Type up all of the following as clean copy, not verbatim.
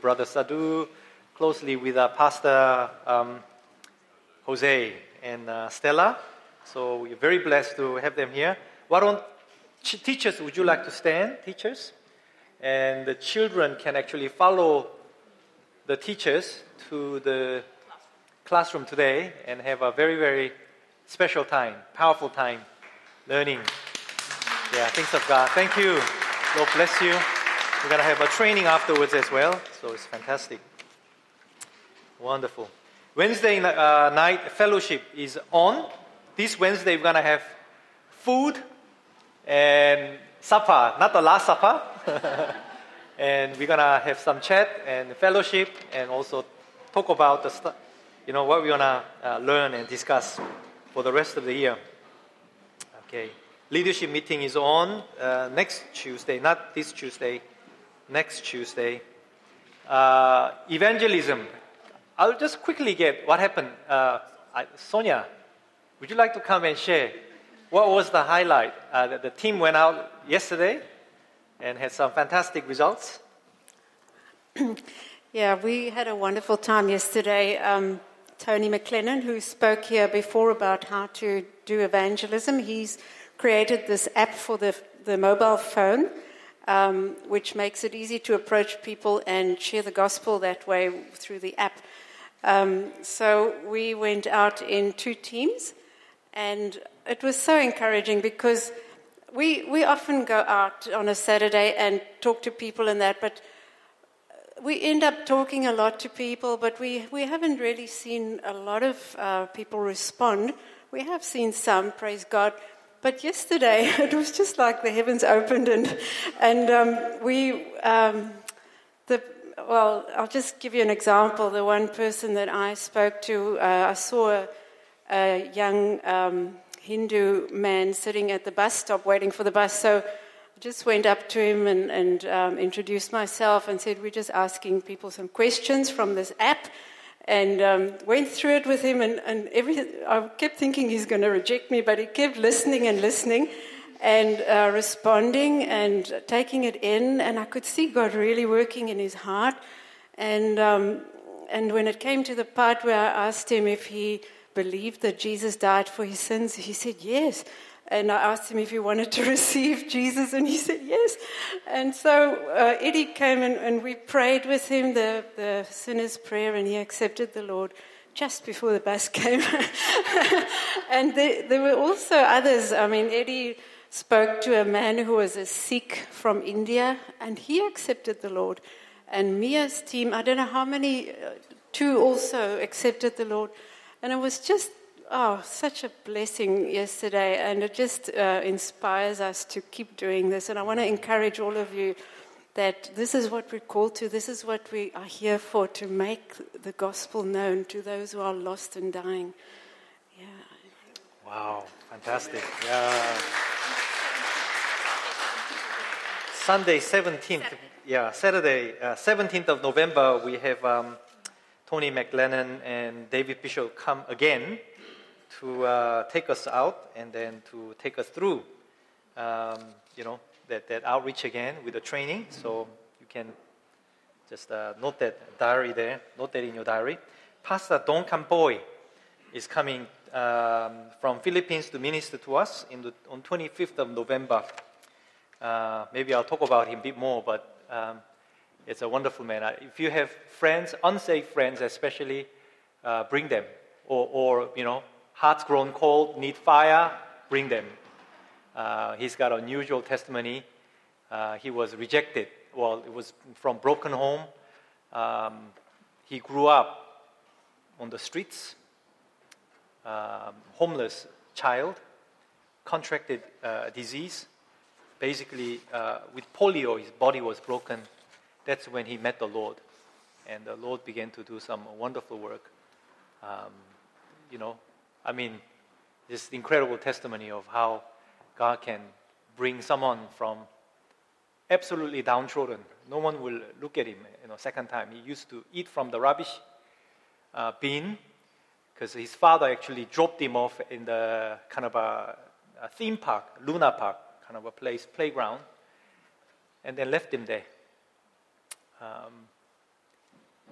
with Brother Sadhu, closely with Pastor Jose and Stella. So we're very blessed to have them here. Why don't teachers, would you like to stand, teachers? And the children can actually follow the teachers to the classroom today and have a very, very special time, powerful time, learning. Yeah, things of God. Thank you. Lord bless you. We're going to have a training afterwards as well, so it's fantastic. Wonderful. Wednesday night fellowship is on. This Wednesday we're going to have food and supper, not the last supper. And we're going to have some chat and fellowship and also talk about what we're going to learn and discuss for the rest of the year. Okay. Leadership meeting is on next Tuesday, not this Tuesday, next Tuesday. Evangelism. I'll just quickly get what happened. Sonia, would you like to come and share? What was the highlight? The team went out yesterday and had some fantastic results. Yeah, we had a wonderful time yesterday. Tony McLennan, who spoke here before about how to do evangelism, he's created this app for the mobile phone, which makes it easy to approach people and share the gospel that way through the app. So we went out in 2 teams, and it was so encouraging because we often go out on a Saturday and talk to people and that, but we end up talking a lot to people, but we haven't really seen a lot of people respond. We have seen some, praise God. But yesterday, it was just like the heavens opened, I'll just give you an example. The one person that I spoke to, I saw a young Hindu man sitting at the bus stop waiting for the bus. So I just went up to him and introduced myself and said, we're just asking people some questions from this app. And went through it with him, and I kept thinking he's going to reject me, but he kept listening and responding and taking it in, and I could see God really working in his heart. And when it came to the part where I asked him if he believed that Jesus died for his sins, he said yes. And I asked him if he wanted to receive Jesus, and he said yes. And so Eddie came and we prayed with him the sinner's prayer, and he accepted the Lord just before the bus came. And there were also others. I mean, Eddie spoke to a man who was a Sikh from India, and he accepted the Lord. And Mia's team, I don't know how many, 2 also accepted the Lord. And it was just such a blessing yesterday, and it just inspires us to keep doing this. And I want to encourage all of you that this is what we're called to. This is what we are here for, to make the gospel known to those who are lost and dying. Yeah. Wow, fantastic. Yeah. Saturday, 17th of November, we have Tony McLennan and David Bishop come again to take us out and then to take us through, that outreach again with the training. So you can just note that in your diary. Pastor Don Campoy is coming from Philippines to minister to us on 25th of November. Maybe I'll talk about him a bit more, but it's a wonderful man. If you have friends, unsafe friends especially, bring them. Or hearts grown cold, need fire, bring them. He's got an unusual testimony. He was rejected. Well, it was from broken home. He grew up on the streets, homeless child, contracted disease. Basically, with polio, his body was broken. That's when he met the Lord. And the Lord began to do some wonderful work. This incredible testimony of how God can bring someone from absolutely downtrodden. No one will look at him, second time. He used to eat from the rubbish bin because his father actually dropped him off in the kind of a theme park, Luna Park, kind of a playground, and then left him there.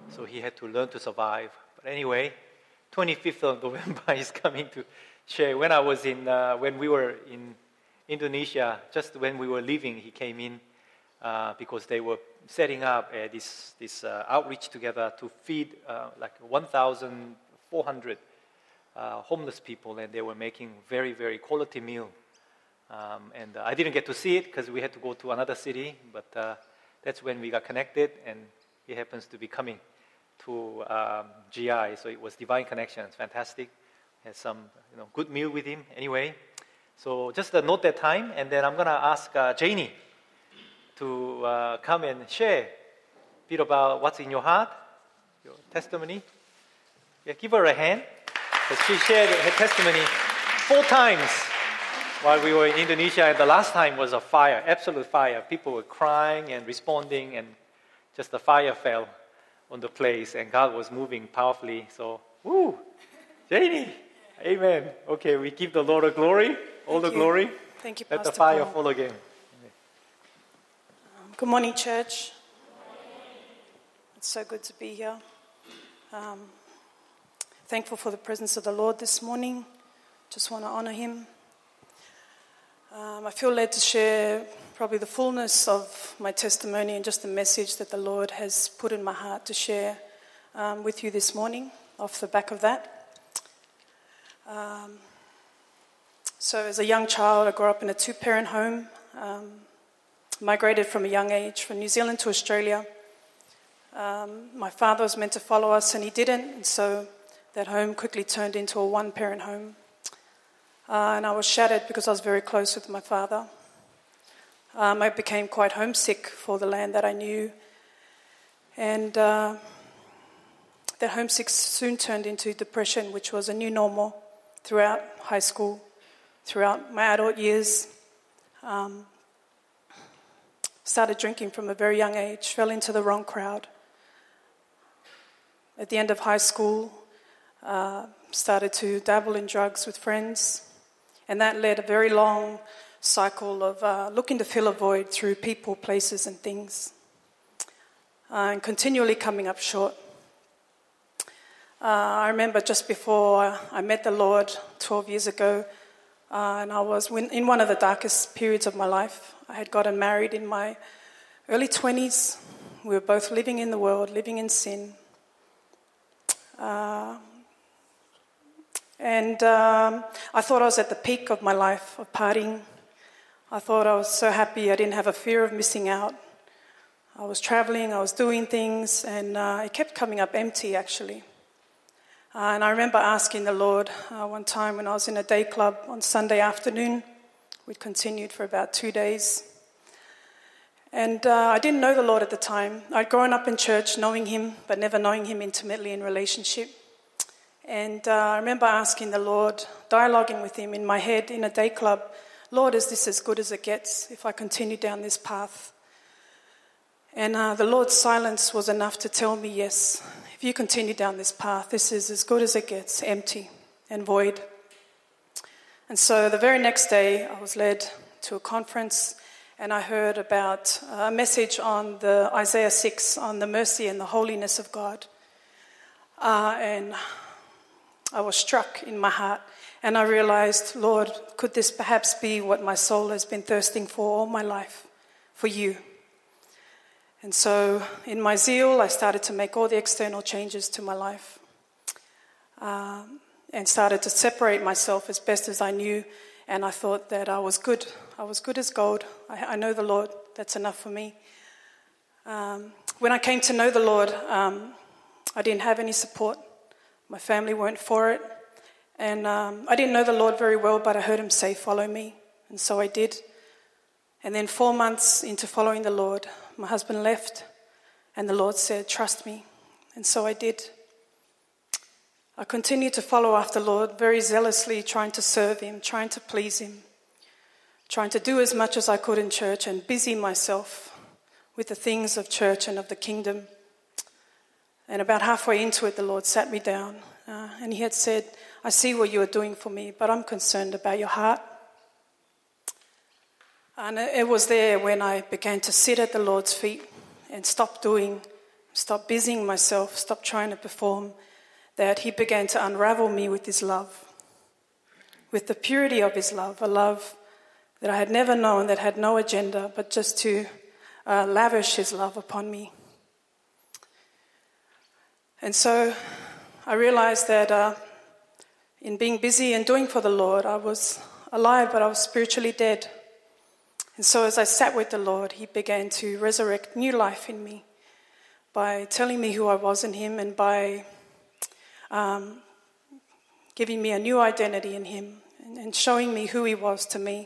so he had to learn to survive. But anyway, 25th of November is coming to share. When we were in Indonesia, just when we were leaving, he came in because they were setting up this outreach together to feed like 1,400 homeless people, and they were making very, very quality meal. And I didn't get to see it because we had to go to another city, but that's when we got connected, and he happens to be coming to GI, so it was divine connection. It's fantastic. Had some good meal with him. Anyway, so just note that time, and then I'm gonna ask Janie to come and share a bit about what's in your heart, your testimony. Yeah, give her a hand. She shared her testimony 4 times while we were in Indonesia, and the last time was a fire, absolute fire. People were crying and responding, and just the fire fell on the place, and God was moving powerfully. So, woo, Janie, amen. Okay, we give the Lord the glory, all the glory. Thank you, Let Pastor the fire Paul. fall again. Good morning, church. It's so good to be here. Thankful for the presence of the Lord this morning. Just want to honor Him. I feel led to share probably the fullness of my testimony and just the message that the Lord has put in my heart to share with you this morning off the back of that. So as a young child, I grew up in a 2-parent home. Migrated from a young age from New Zealand to Australia. My father was meant to follow us and he didn't, and so that home quickly turned into a 1-parent home. And I was shattered because I was very close with my father. I became quite homesick for the land that I knew, and that homesick soon turned into depression, which was a new normal throughout high school, throughout my adult years. Started drinking from a very young age, fell into the wrong crowd. At the end of high school, started to dabble in drugs with friends, and that led a very long cycle of looking to fill a void through people, places, and things, and continually coming up short. I remember just before I met the Lord 12 years ago, and I was in one of the darkest periods of my life. I had gotten married in my early 20s. We were both living in the world, living in sin. And I thought I was at the peak of my life of partying. I thought I was so happy I didn't have a fear of missing out. I was traveling, I was doing things, and it kept coming up empty, actually. And I remember asking the Lord one time when I was in a day club on Sunday afternoon. We'd continued for about 2 days. And I didn't know the Lord at the time. I'd grown up in church knowing Him, but never knowing Him intimately in relationship. And I remember asking the Lord, dialoguing with Him in my head in a day club, Lord, is this as good as it gets if I continue down this path? And the Lord's silence was enough to tell me, yes, if you continue down this path, this is as good as it gets, empty and void. And so the very next day, I was led to a conference, and I heard about a message on the Isaiah 6, on the mercy and the holiness of God. And I was struck in my heart, and I realized, Lord, could this perhaps be what my soul has been thirsting for all my life, for you? And so in my zeal, I started to make all the external changes to my life. And started to separate myself as best as I knew, and I thought that I was good. I was good as gold. I know the Lord. That's enough for me. When I came to know the Lord, I didn't have any support. My family weren't for it. And I didn't know the Lord very well, but I heard Him say, follow me. And so I did. And then 4 months into following the Lord, my husband left, and the Lord said, trust me. And so I did. I continued to follow after the Lord very zealously, trying to serve Him, trying to please Him, trying to do as much as I could in church and busy myself with the things of church and of the kingdom. And about halfway into it, the Lord sat me down and He had said, I see what you are doing for me, but I'm concerned about your heart. And it was there when I began to sit at the Lord's feet and stop doing stop busying myself, stop trying to perform, that he began to unravel me with his love, with the purity of his love, a love that I had never known, that had no agenda, but just to lavish his love upon me. And so I realized that in being busy and doing for the Lord, I was alive, but I was spiritually dead. And so as I sat with the Lord, he began to resurrect new life in me by telling me who I was in him and by giving me a new identity in him and showing me who he was to me.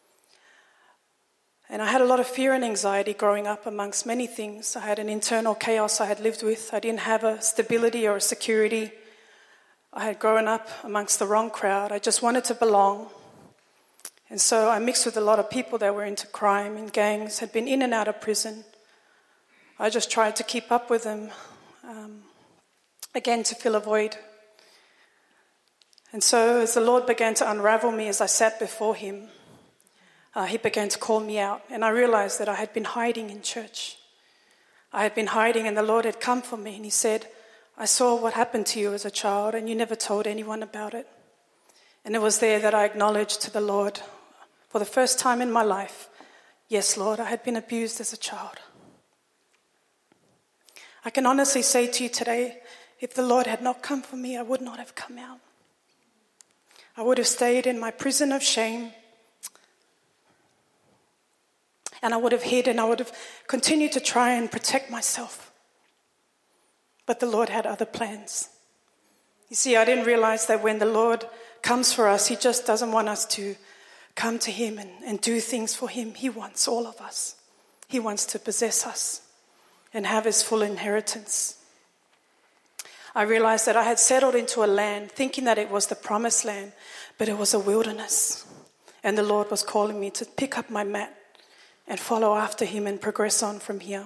And I had a lot of fear and anxiety growing up amongst many things. I had an internal chaos I had lived with. I didn't have a stability or a security. I had grown up amongst the wrong crowd. I just wanted to belong. And so I mixed with a lot of people that were into crime and gangs, had been in and out of prison. I just tried to keep up with them, again to fill a void. And so as the Lord began to unravel me as I sat before him, he began to call me out, and I realized that I had been hiding in church. I had been hiding, and the Lord had come for me, and he said, I saw what happened to you as a child, and you never told anyone about it. And it was there that I acknowledged to the Lord, for the first time in my life, yes, Lord, I had been abused as a child. I can honestly say to you today, if the Lord had not come for me, I would not have come out. I would have stayed in my prison of shame, and I would have hid and I would have continued to try and protect myself. But the Lord had other plans. You see, I didn't realize that when the Lord comes for us, he just doesn't want us to come to him and do things for him. He wants all of us. He wants to possess us and have his full inheritance. I realized that I had settled into a land thinking that it was the promised land, but it was a wilderness. And the Lord was calling me to pick up my mat and follow after him and progress on from here.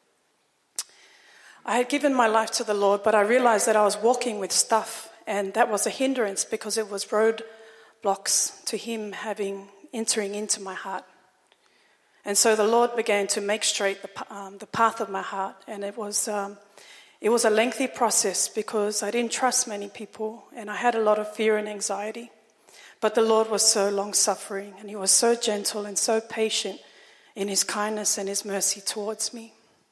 I had given my life to the Lord, but I realized that I was walking with stuff, and that was a hindrance because it was roadblocks to him entering into my heart. And so the Lord began to make straight the path of my heart, and it was a lengthy process because I didn't trust many people, and I had a lot of fear and anxiety. But the Lord was so long-suffering, and he was so gentle and so patient in his kindness and his mercy towards me.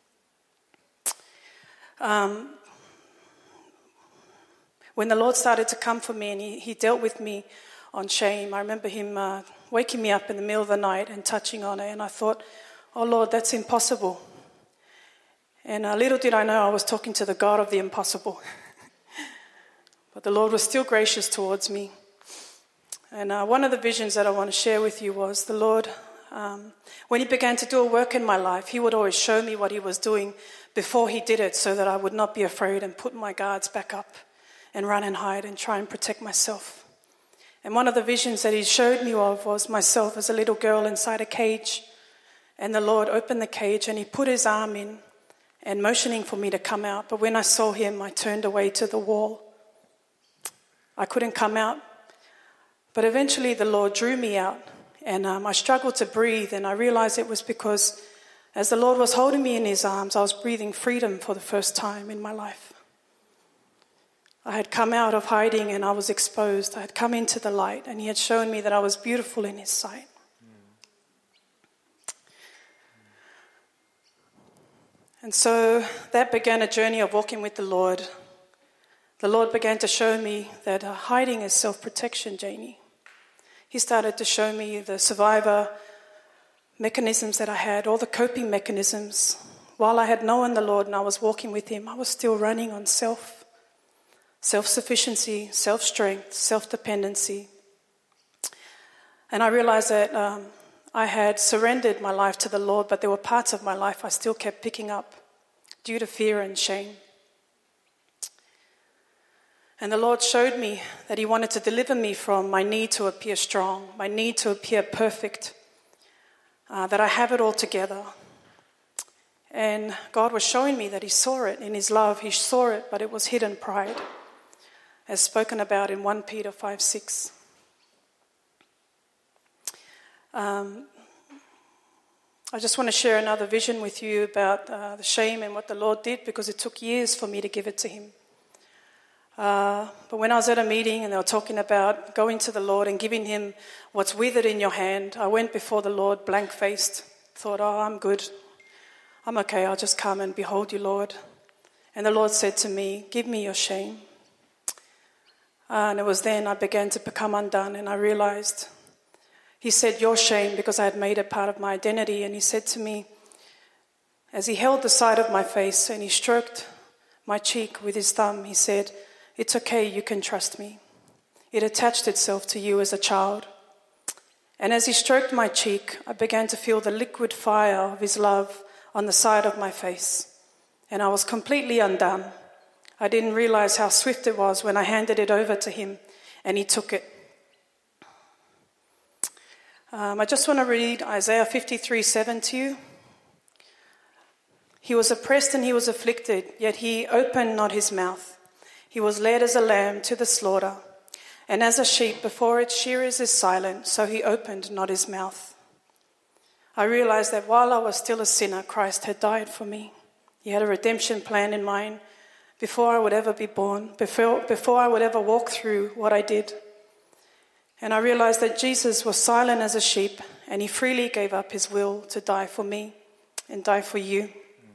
When the Lord started to come for me and he dealt with me on shame, I remember him waking me up in the middle of the night and touching on it, and I thought, oh Lord, that's impossible. And little did I know I was talking to the God of the impossible. But the Lord was still gracious towards me. And one of the visions that I want to share with you was the Lord, when he began to do a work in my life, he would always show me what he was doing before he did it so that I would not be afraid and put my guards back up and run and hide and try and protect myself. And one of the visions that he showed me of was myself as a little girl inside a cage. And the Lord opened the cage and he put his arm in and motioning for me to come out. But when I saw him, I turned away to the wall. I couldn't come out. But eventually the Lord drew me out. And I struggled to breathe, and I realized it was because as the Lord was holding me in his arms, I was breathing freedom for the first time in my life. I had come out of hiding and I was exposed. I had come into the light, and he had shown me that I was beautiful in his sight. And so that began a journey of walking with the Lord. The Lord began to show me that hiding is self-protection, Janie. He started to show me the survivor mechanisms that I had, all the coping mechanisms. While I had known the Lord and I was walking with him, I was still running on self-sufficiency, self-strength, self-dependency. And I realized that I had surrendered my life to the Lord, but there were parts of my life I still kept picking up due to fear and shame. And the Lord showed me that he wanted to deliver me from my need to appear strong, my need to appear perfect, that I have it all together. And God was showing me that he saw it in his love. He saw it, but it was hidden pride, as spoken about in 1 Peter 5:6. I just want to share another vision with you about the shame and what the Lord did, because it took years for me to give it to him. But when I was at a meeting and they were talking about going to the Lord and giving him what's withered in your hand, I went before the Lord blank-faced, thought, I'm good. I'm okay, I'll just come and behold you, Lord. And the Lord said to me, give me your shame. And it was then I began to become undone, and I realized, he said, your shame, because I had made it part of my identity. And he said to me, as he held the side of my face and he stroked my cheek with his thumb, he said, it's okay, you can trust me. It attached itself to you as a child. And as he stroked my cheek, I began to feel the liquid fire of his love on the side of my face. And I was completely undone. I didn't realize how swift it was when I handed it over to him and he took it. I just want to read Isaiah 53:7 to you. He was oppressed and he was afflicted, yet he opened not his mouth. He was led as a lamb to the slaughter, and as a sheep before its shearers is silent, so he opened not his mouth. I realized that while I was still a sinner, Christ had died for me. He had a redemption plan in mind before I would ever be born, before I would ever walk through what I did. And I realized that Jesus was silent as a sheep, and he freely gave up his will to die for me and die for you.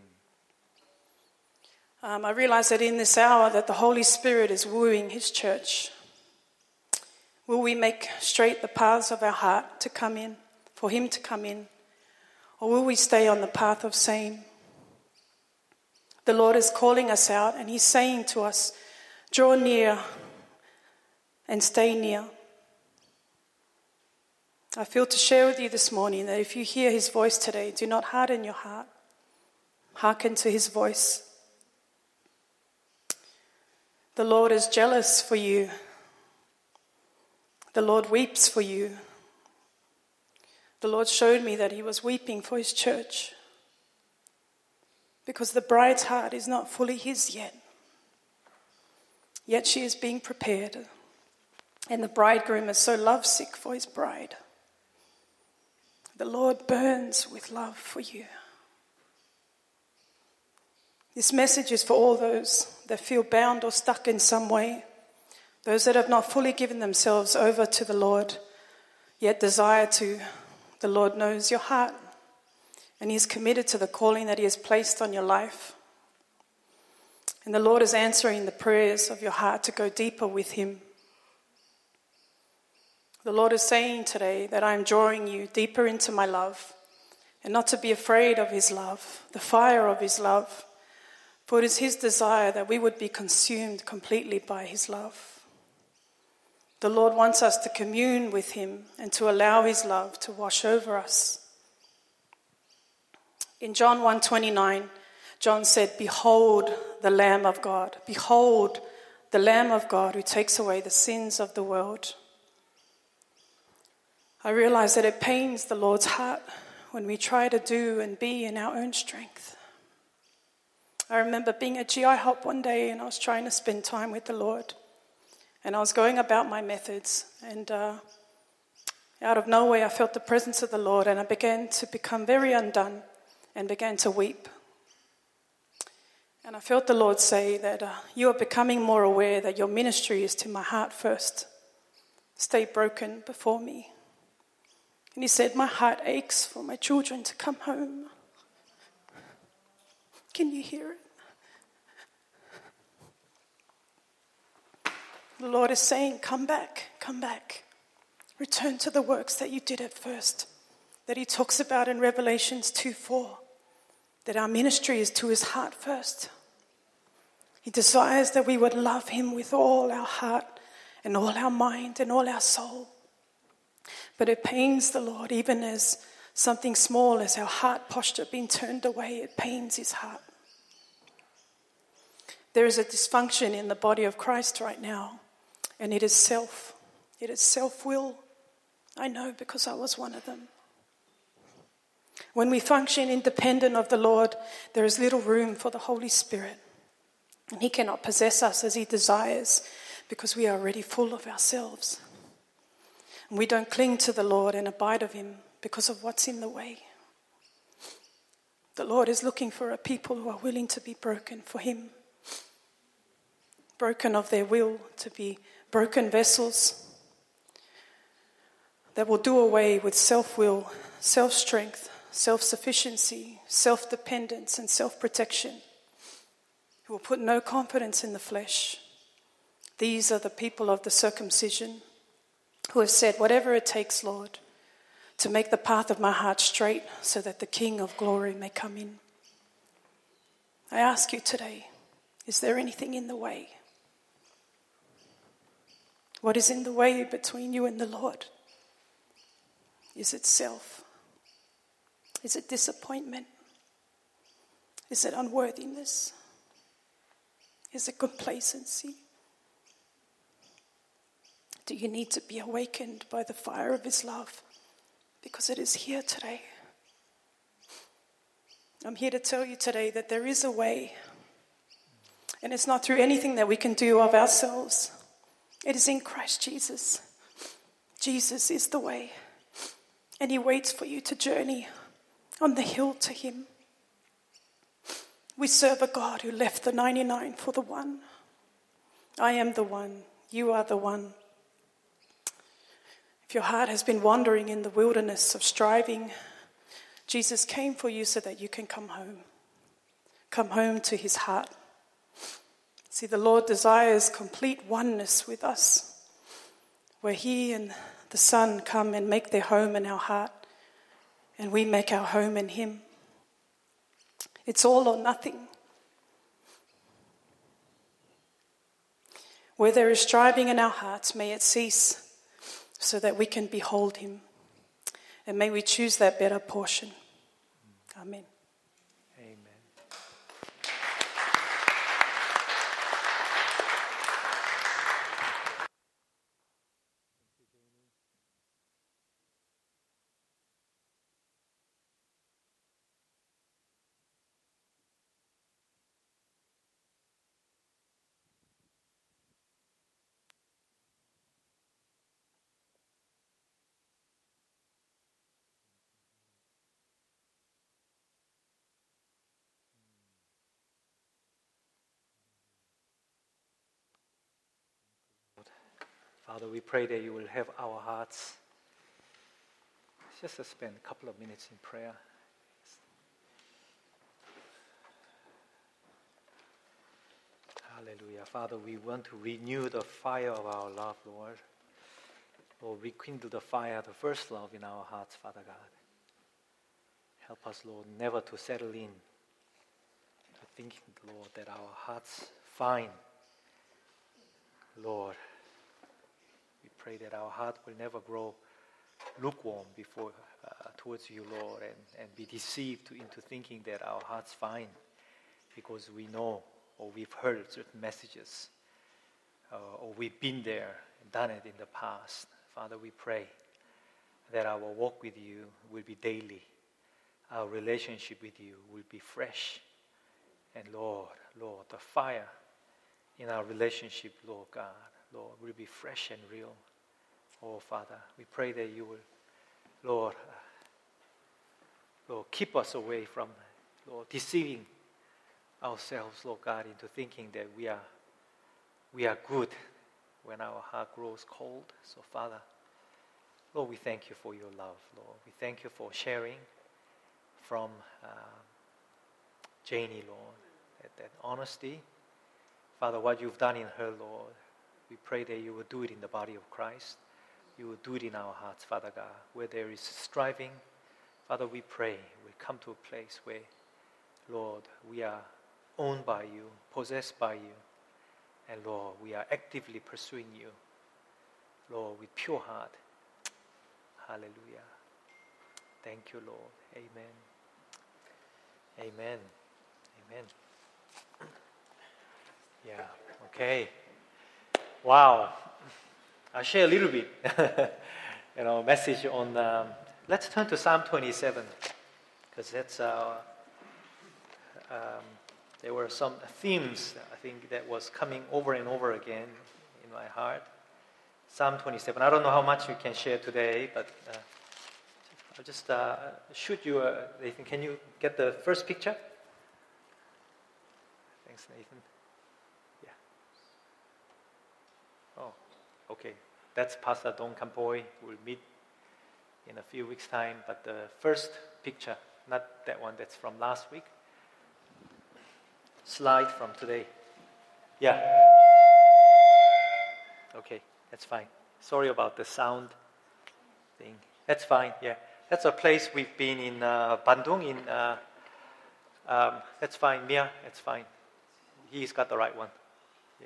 I realized that in this hour that the Holy Spirit is wooing his church. Will we make straight the paths of our heart to come in, for him to come in? Or will we stay on the path of shame? The Lord is calling us out, and he's saying to us, draw near and stay near. I feel to share with you this morning that if you hear his voice today, do not harden your heart. Hearken to his voice. The Lord is jealous for you. The Lord weeps for you. The Lord showed me that he was weeping for his church, because the bride's heart is not fully his yet. Yet she is being prepared, and the bridegroom is so lovesick for his bride. The Lord burns with love for you. This message is for all those that feel bound or stuck in some way, those that have not fully given themselves over to the Lord, yet desire to. The Lord knows your heart, and he is committed to the calling that he has placed on your life. And the Lord is answering the prayers of your heart to go deeper with him. The Lord is saying today that I am drawing you deeper into my love, and not to be afraid of his love, the fire of his love, for it is his desire that we would be consumed completely by his love. The Lord wants us to commune with him and to allow his love to wash over us. In John 1:29, John said, behold the Lamb of God. Behold the Lamb of God who takes away the sins of the world. I realize that it pains the Lord's heart when we try to do and be in our own strength. I remember being at GI Hop one day, and I was trying to spend time with the Lord. And I was going about my methods, and out of nowhere I felt the presence of the Lord, and I began to become very undone and began to weep. And I felt the Lord say that you are becoming more aware that your ministry is to my heart first. Stay broken before me. And he said, my heart aches for my children to come home. Can you hear it? The Lord is saying, come back, come back. Return to the works that you did at first, that he talks about in Revelations 2:4, that our ministry is to his heart first. He desires that we would love him with all our heart and all our mind and all our soul. But it pains the Lord, even as something small as our heart posture being turned away, it pains his heart. There is a dysfunction in the body of Christ right now, and it is self. It is self-will. I know, because I was one of them. When we function independent of the Lord, there is little room for the Holy Spirit. And he cannot possess us as he desires, because we are already full of ourselves. And we don't cling to the Lord and abide of him because of what's in the way. The Lord is looking for a people who are willing to be broken for Him. Broken of their will, to be broken vessels that will do away with self-will, self-strength, self-sufficiency, self-dependence, and self-protection, who will put no confidence in the flesh. These are the people of the circumcision who have said, whatever it takes, Lord, to make the path of my heart straight so that the King of glory may come in. I ask you today, is there anything in the way? What is in the way between you and the Lord? Is it self? Is it disappointment? Is it unworthiness? Is it complacency? Do you need to be awakened by the fire of His love? Because it is here today. I'm here to tell you today that there is a way. And it's not through anything that we can do of ourselves. It is in Christ Jesus. Jesus is the way. And He waits for you to journey on the hill to Him. We serve a God who left the 99 for the one. I am the one. You are the one. If your heart has been wandering in the wilderness of striving, Jesus came for you so that you can come home. Come home to His heart. See, the Lord desires complete oneness with us, where He and the Son come and make their home in our heart, and we make our home in Him. It's all or nothing. Where there is striving in our hearts, may it cease, so that we can behold Him. And may we choose that better portion. Amen. Amen. Father, we pray that you will have our hearts. Just to spend a couple of minutes in prayer. Hallelujah. Father, we want to renew the fire of our love, Lord. Lord, rekindle the fire, the first love in our hearts, Father God. Help us, Lord, never to settle in. To think, Lord, that our hearts find, Lord. We pray that our heart will never grow lukewarm towards you, Lord, and be deceived into thinking that our heart's fine because we know or we've heard certain messages or we've been there and done it in the past. Father, we pray that our walk with you will be daily. Our relationship with you will be fresh. And Lord, the fire in our relationship, Lord God, Lord, will be fresh and real. Oh, Father, we pray that you will, Lord, keep us away from, Lord, deceiving ourselves, Lord God, into thinking that we are good when our heart grows cold. So, Father, Lord, we thank you for your love, Lord. We thank you for sharing from Janie, Lord, that honesty. Father, what you've done in her, Lord, we pray that you will do it in the body of Christ. You will do it in our hearts, Father God. Where there is striving, Father, we pray we come to a place where, Lord, we are owned by you, possessed by you. And Lord, we are actively pursuing you, Lord, with pure heart. Hallelujah. Thank you, Lord. Amen. Amen. Amen. Yeah, okay. Wow. I'll share a little bit, message on, let's turn to Psalm 27, because that's, there were some themes, I think, that was coming over and over again in my heart. Psalm 27. I don't know how much we can share today, but I'll just shoot you, Nathan. Can you get the first picture? Thanks, Nathan. Yeah. Oh, okay. That's Pastor Don Campoy. We'll meet in a few weeks' time. But the first picture, not that one, that's from last week. Slide from today. Yeah. Okay, that's fine. Sorry about the sound thing. That's fine, yeah. That's a place we've been in Bandung. That's fine, Mia, that's fine. He's got the right one. Yeah.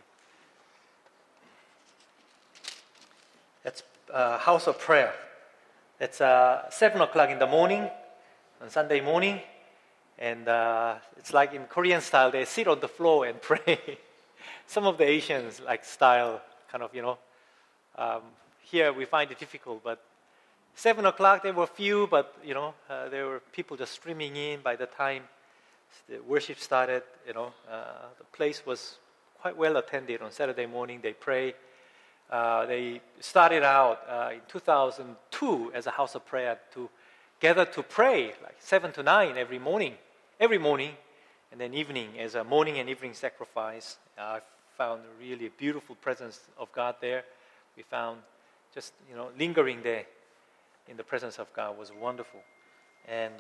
That's House of Prayer. It's 7 o'clock in the morning, on Sunday morning. And it's like in Korean style, they sit on the floor and pray. Some of the Asians like style, kind of, here we find it difficult, but 7 o'clock, there were few, but, there were people just streaming in. By the time the worship started, the place was quite well attended. On Saturday morning, they pray. They started out in 2002 as a house of prayer to gather to pray, like 7 to 9 every morning, and then evening as a morning and evening sacrifice. I found a really beautiful presence of God there. We found just, lingering there in the presence of God was wonderful. And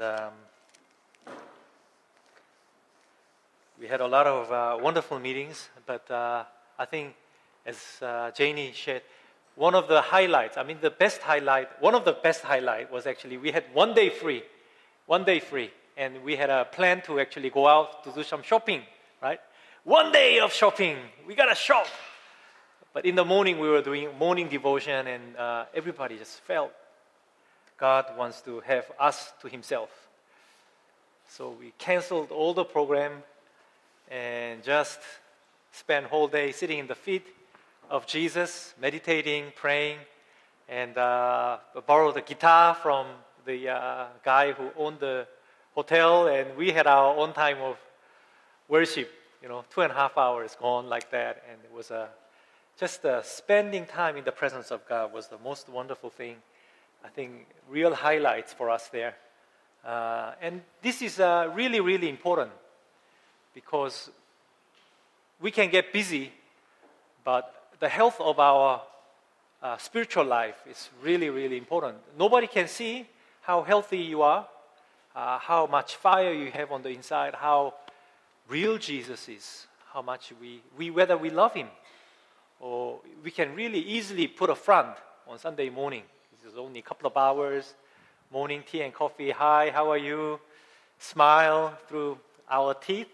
we had a lot of wonderful meetings, but I think as Janie shared, one of the best highlight was actually we had 1 day free, and we had a plan to actually go out to do some shopping, right? 1 day of shopping, we gotta shop. But in the morning we were doing morning devotion, and everybody just felt God wants to have us to Himself. So we canceled all the program and just spent whole day sitting in the feet of Jesus, meditating, praying, and borrowed the guitar from the guy who owned the hotel, and we had our own time of worship. 2.5 hours gone like that, and it was just spending time in the presence of God was the most wonderful thing. I think real highlights for us there. And this is really, really important because we can get busy, but the health of our spiritual life is really, really important. Nobody can see how healthy you are, how much fire you have on the inside, how real Jesus is, how much whether we love Him, or we can really easily put a front on Sunday morning. This is only a couple of hours, morning tea and coffee. Hi, how are you? Smile through our teeth.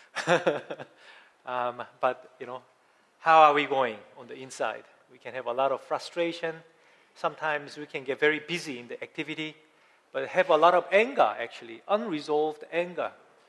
But, how are we going on the inside? We can have a lot of frustration. Sometimes we can get very busy in the activity, but have a lot of anger, actually, unresolved anger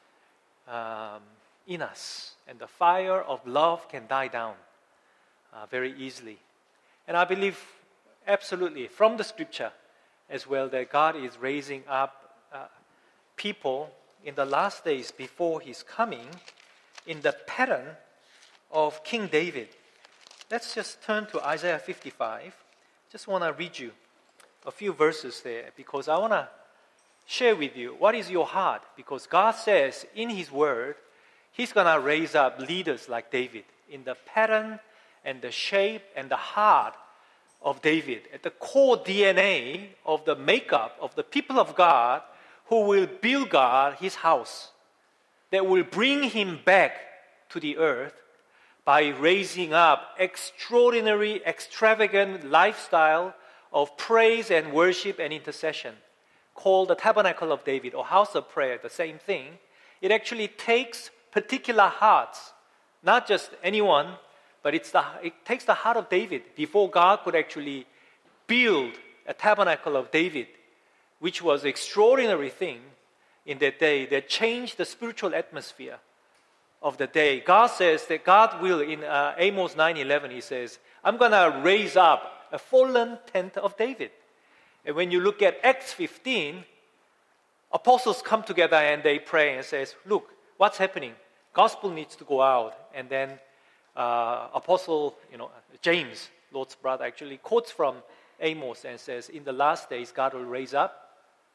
in us. And the fire of love can die down very easily. And I believe absolutely from the scripture as well that God is raising up people in the last days before His coming in the pattern of King David. Let's just turn to Isaiah 55. Just want to read you a few verses there because I want to share with you what is your heart, because God says in His word He's going to raise up leaders like David in the pattern and the shape and the heart of David, at the core DNA of the makeup of the people of God who will build God His house, that will bring Him back to the earth by raising up extraordinary, extravagant lifestyle of praise and worship and intercession, called the Tabernacle of David or House of Prayer, the same thing. It actually takes particular hearts, not just anyone, but it takes the heart of David before God could actually build a Tabernacle of David, which was an extraordinary thing in that day that changed the spiritual atmosphere of the day. God says that God will, in Amos 9:11, He says, I'm going to raise up a fallen tent of David. And when you look at Acts 15, apostles come together and they pray and says, look, what's happening? Gospel needs to go out. And then Apostle, James, Lord's brother, actually quotes from Amos and says, in the last days, God will raise up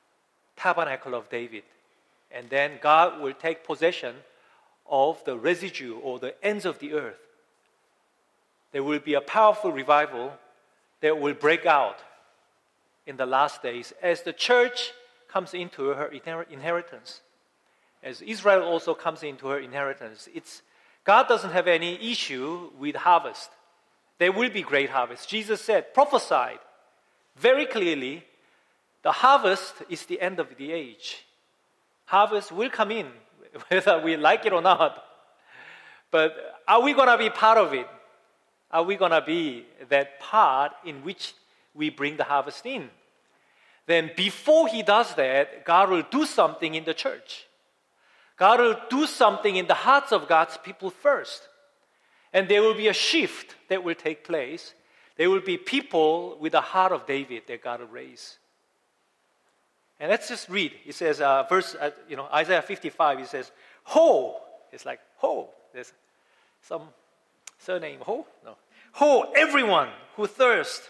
tabernacle of David. And then God will take possession of the residue or the ends of the earth. There will be a powerful revival that will break out in the last days as the church comes into her inheritance. As Israel also comes into her inheritance. God doesn't have any issue with harvest. There will be great harvest. Jesus said, prophesied very clearly, the harvest is the end of the age. Harvest will come in, whether we like it or not. But are we going to be part of it? Are we going to be that part in which we bring the harvest in? Then before he does that, God will do something in the church. God will do something in the hearts of God's people first. And there will be a shift that will take place. There will be people with the heart of David that God will raise. And let's just read. It says, Isaiah 55, it says, Ho! It's like, Ho! There's some surname, Ho? No. Ho, everyone who thirsts.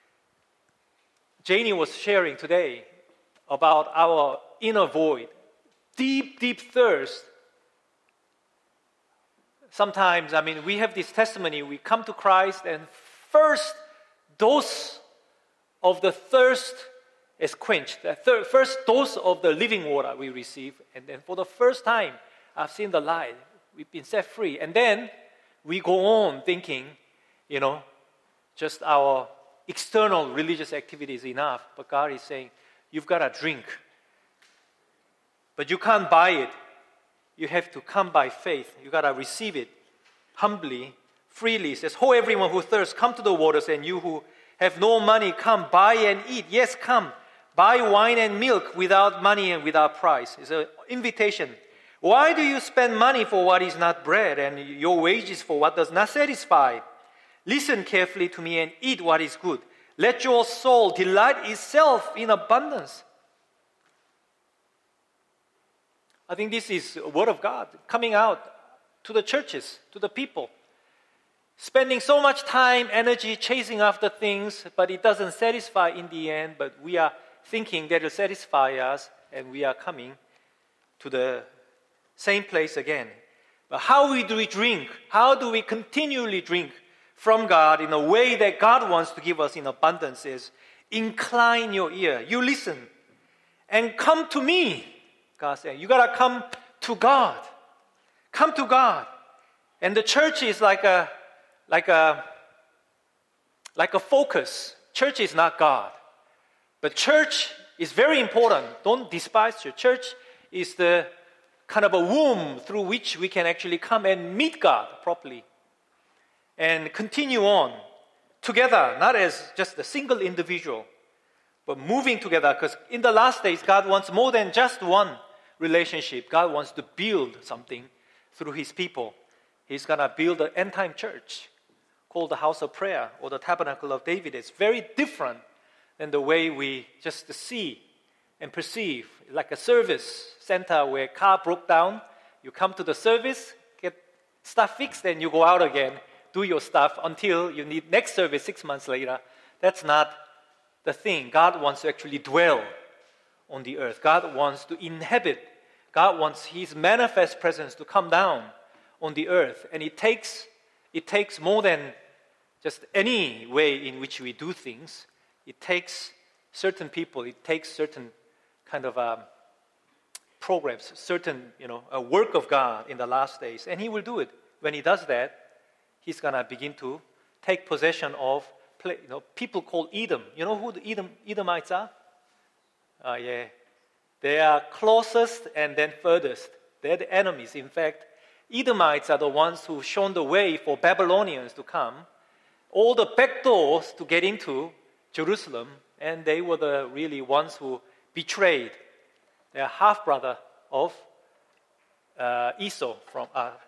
Janie was sharing today about our inner void. Deep, deep thirst. Sometimes, we have this testimony. We come to Christ and first dose of the thirst is quenched. The first dose of the living water we receive. And then for the first time, I've seen the light. We've been set free. And then we go on thinking, just our external religious activity is enough. But God is saying, you've got to drink. But you can't buy it. You have to come by faith. You got to receive it humbly, freely. It says, Ho, everyone who thirsts, come to the waters, and you who have no money, come, buy and eat. Yes, come, buy wine and milk without money and without price. It's an invitation. Why do you spend money for what is not bread, and your wages for what does not satisfy? Listen carefully to me and eat what is good. Let your soul delight itself in abundance. I think this is a word of God coming out to the churches, to the people. Spending so much time, energy, chasing after things, but it doesn't satisfy in the end, but we are thinking that it will satisfy us, and we are coming to the same place again. But how do we drink? How do we continually drink from God in a way that God wants to give us in abundance is incline your ear. You listen and come to me. God said, you got to come to God. Come to God. And the church is like a focus. Church is not God. But church is very important. Don't despise church. Church is the kind of a womb through which we can actually come and meet God properly. And continue on together, not as just a single individual, but moving together. Because in the last days, God wants more than just one relationship. God wants to build something through His people. He's going to build an end-time church called the House of Prayer or the Tabernacle of David. It's very different than the way we just see and perceive. Like a service center where car broke down, you come to the service, get stuff fixed, and you go out again, do your stuff until you need next service 6 months later. That's not the thing. God wants to actually dwell on the earth. God wants to inhabit. God wants His manifest presence to come down on the earth. And it takes more than just any way in which we do things. It takes certain people. It takes certain kind of programs, certain a work of God in the last days. And He will do it. When He does that, He's going to begin to take possession of people called Edom. You know who the Edomites are? Yeah. They are closest and then furthest. They're the enemies. In fact, Edomites are the ones who shown the way for Babylonians to come. All the back doors to get into Jerusalem, and they were the really ones who betrayed. They are half-brother of Esau from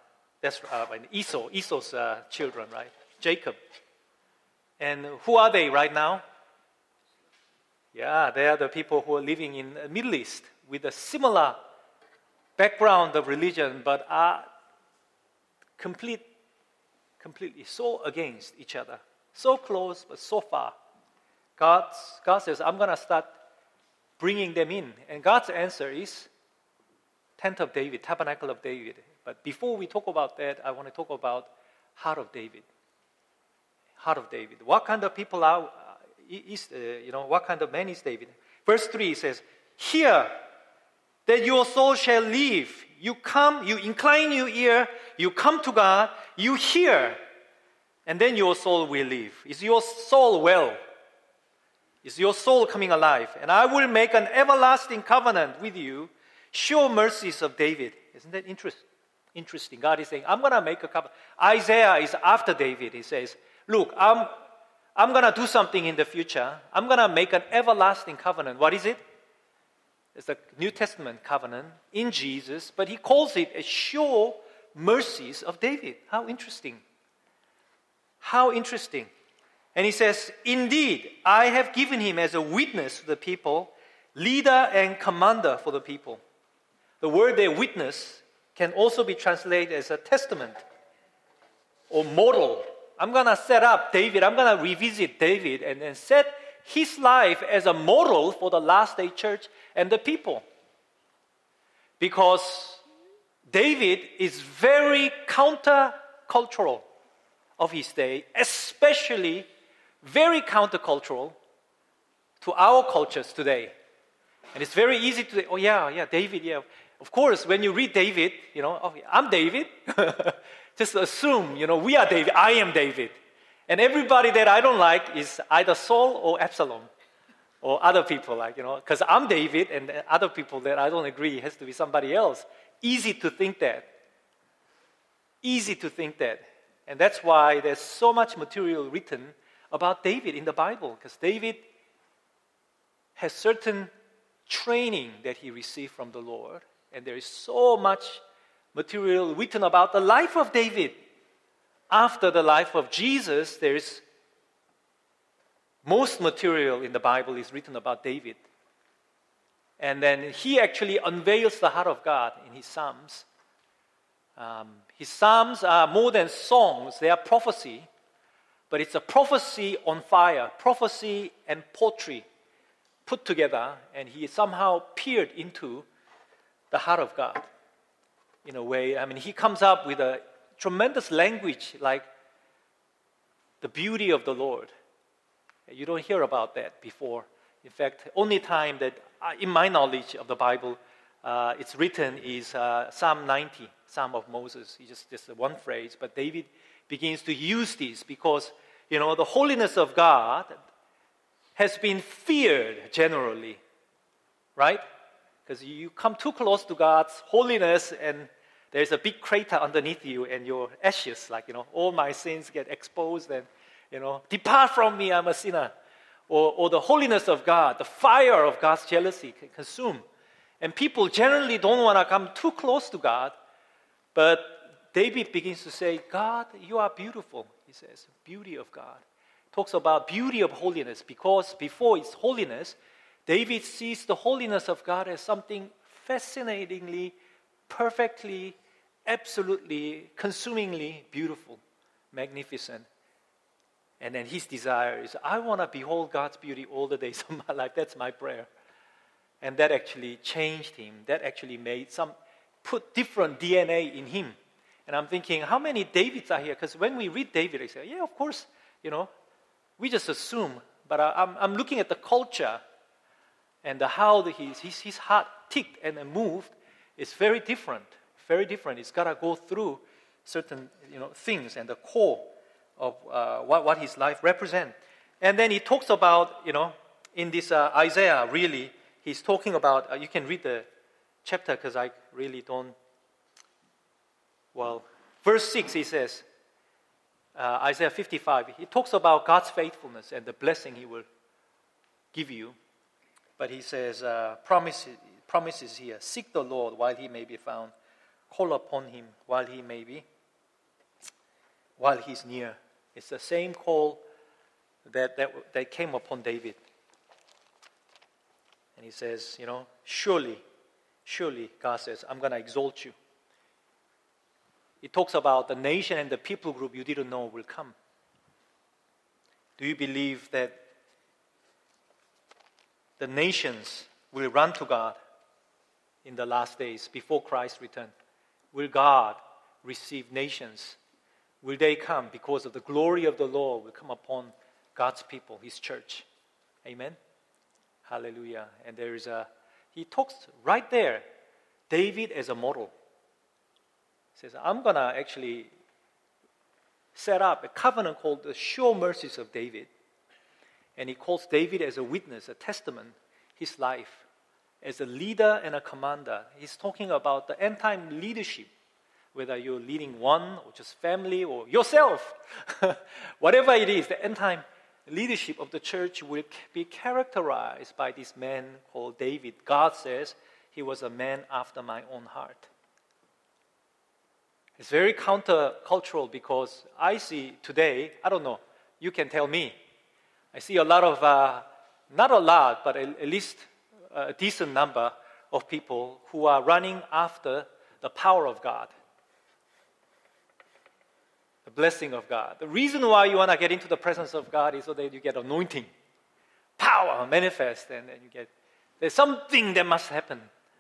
Esau's children, right? Jacob. And who are they right now? Yeah, they are the people who are living in the Middle East with a similar background of religion, but are completely so against each other. So close, but so far. God says, I'm going to start bringing them in. And God's answer is Tent of David, Tabernacle of David. But before we talk about that, I want to talk about Heart of David. Heart of David. What kind of people what kind of man is David? Verse 3 says, "Hear that your soul shall live. You come, you incline your ear, you come to God, you hear, and then your soul will live." Is your soul well? Is your soul coming alive? "And I will make an everlasting covenant with you, sure mercies of David." Isn't that interesting? God is saying, I'm going to make a covenant. Isaiah is after David. He says, look, I'm going to do something in the future. I'm going to make an everlasting covenant. What is it? It's the New Testament covenant in Jesus, but he calls it a sure mercies of David. How interesting. How interesting. And he says, "Indeed, I have given him as a witness to the people, leader and commander for the people." The word there, witness, can also be translated as a testament or model. I'm going to set up David, I'm going to revisit David and then set his life as a model for the last day church and the people. Because David is very countercultural of his day, especially very countercultural to our cultures today. And it's very easy to say, oh yeah, David, yeah. Of course, when you read David, I'm David. Just assume, we are David, I am David. And everybody that I don't like is either Saul or Absalom. Or other people, because I'm David and other people that I don't agree has to be somebody else. Easy to think that. Easy to think that. And that's why there's so much material written about David in the Bible. Because David has certain training that he received from the Lord. And there is so much material written about the life of David. After the life of Jesus, there is most material in the Bible is written about David. And then he actually unveils the heart of God in his Psalms. His Psalms are more than songs, they are prophecy. But it's a prophecy on fire, prophecy and poetry put together. And he somehow peered into the heart of God in a way. He comes up with a tremendous language like the beauty of the Lord. You don't hear about that before. In fact, only time that, in my knowledge of the Bible, it's written is Psalm 90, Psalm of Moses. It's just one phrase, but David begins to use this because, the holiness of God has been feared generally, right? Because you come too close to God's holiness and there's a big crater underneath you and your ashes, all my sins get exposed and, depart from me, I'm a sinner. Or the holiness of God, the fire of God's jealousy can consume. And people generally don't want to come too close to God. But David begins to say, God, you are beautiful, he says. Beauty of God. Talks about beauty of holiness because before its holiness, David sees the holiness of God as something fascinatingly, perfectly, absolutely, consumingly beautiful, magnificent. And then his desire is, I want to behold God's beauty all the days of my life. That's my prayer. And that actually changed him. That actually put different DNA in him. And I'm thinking, how many Davids are here? Because when we read David, I say, yeah, of course, we just assume. But I'm looking at the culture and how his heart ticked and moved. It's very different. Very different. It's got to go through certain things and the core of what his life represents. And then he talks about, in this Isaiah, really, he's talking about, you can read the chapter because I really don't, verse 6 he says, Isaiah 55, he talks about God's faithfulness and the blessing he will give you. But he says, promises here, seek the Lord while he may be found, call upon him while he's near. It's the same call that came upon David. And he says, surely, God says, I'm going to exalt you. He talks about the nation and the people group you didn't know will come. Do you believe that the nations will run to God in the last days before Christ's return? Will God receive nations? Will they come because of the glory of the Lord will come upon God's people, His church? Amen? Hallelujah. And he talks right there, David as a model. He says, I'm going to actually set up a covenant called the Sure Mercies of David. And he calls David as a witness, a testament, his life as a leader and a commander. He's talking about the end-time leadership, whether you're leading one or just family or yourself. Whatever it is, the end-time leadership of the church will be characterized by this man called David. God says he was a man after my own heart. It's very countercultural because I see today, I don't know, you can tell me, I see a lot of, not a lot, but at least a decent number of people who are running after the power of God, the blessing of God. The reason why you want to get into the presence of God is so that you get anointing, power manifest, and then there's something that must happen.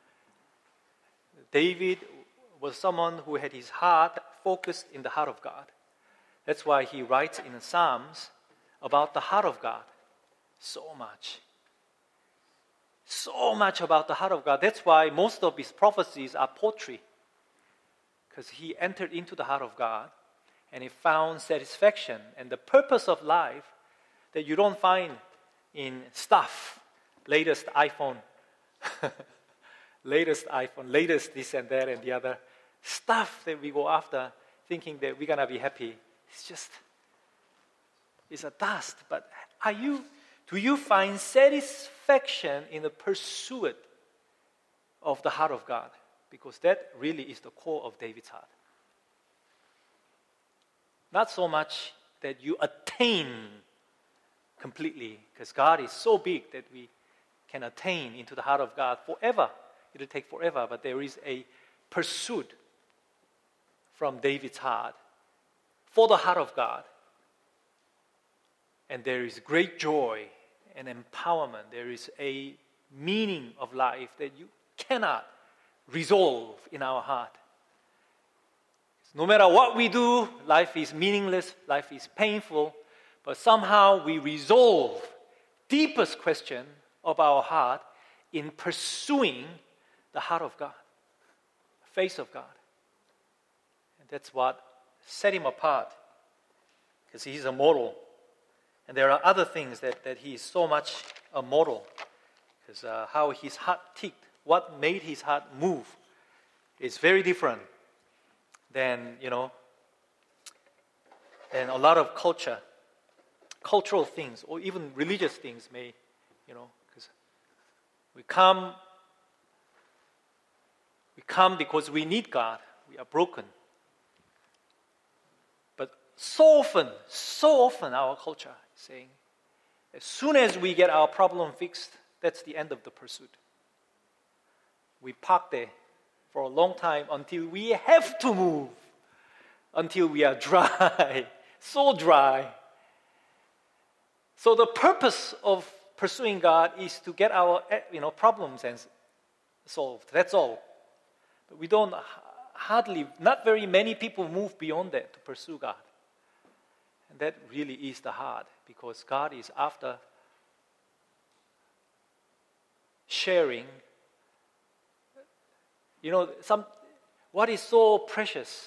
David was someone who had his heart focused in the heart of God. That's why he writes in the Psalms about the heart of God. So much about the heart of God. That's why most of his prophecies are poetry. Because he entered into the heart of God and he found satisfaction and the purpose of life that you don't find in stuff. Latest iPhone, latest this and that and the other. Stuff that we go after thinking that we're going to be happy. It's a dust. But do you find satisfaction in the pursuit of the heart of God? Because that really is the core of David's heart. Not so much that you attain completely, because God is so big that we can attain into the heart of God forever. It'll take forever, but there is a pursuit from David's heart for the heart of God. And there is great joy and empowerment. There is a meaning of life that you cannot resolve in our heart. No matter what we do, life is meaningless, life is painful, but somehow we resolve deepest question of our heart in pursuing the heart of God, the face of God. And that's what set him apart, because he's a model. And there are other things that he is so much a model, because how his heart ticked, what made his heart move is very different than, than a lot of cultural things, or even religious things may, because we come because we need God. We are broken. But so often our culture is saying, as soon as we get our problem fixed, that's the end of the pursuit. We park there for a long time until we have to move, until we are dry, so dry. So the purpose of pursuing God is to get our problems solved. That's all. But we don't not very many people move beyond that to pursue God. And that really is the heart, because God is after sharing. What is so precious,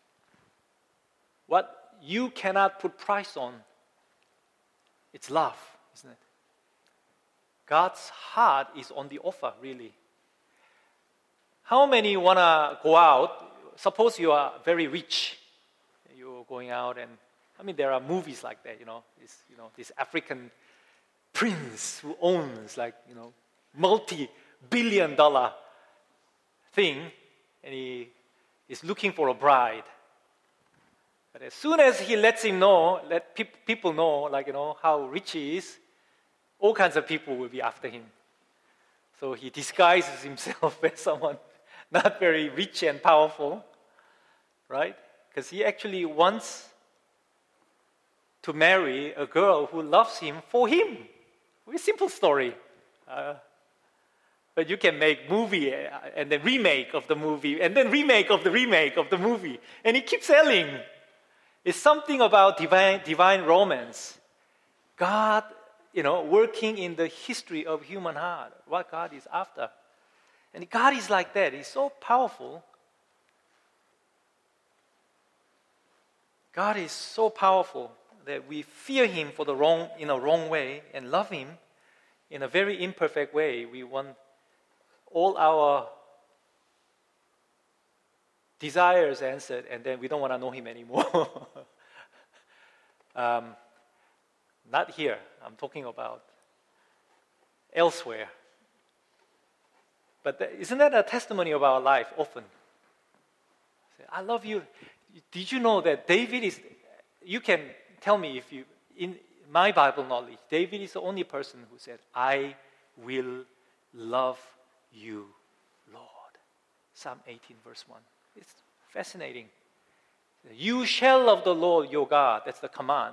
what you cannot put price on, it's love, isn't it? God's heart is on the offer, really. How many want to go out? Suppose you are very rich. You're going out, and there are movies like that, this African prince who owns multi-billion-dollar thing, and he is looking for a bride. But as soon as he let people know, how rich he is, all kinds of people will be after him. So he disguises himself as someone not very rich and powerful, right? Because he actually wants to marry a girl who loves him for him. Very simple story. But you can make movie and then remake of the movie and then remake of the remake of the movie. And it keeps selling. It's something about divine romance. God, working in the history of human heart, what God is after. And God is like that. He's so powerful. God is so powerful that we fear Him in a wrong way and love Him in a very imperfect way. We want all our desires answered, and then we don't want to know Him anymore. Not here. I'm talking about elsewhere. But isn't that a testimony of our life often? Say, I love you. Did you know that David is, you can tell me if you, in my Bible knowledge, David is the only person who said, I will love you, Lord. Psalm 18, verse 1. It's fascinating. You shall love the Lord your God. That's the command.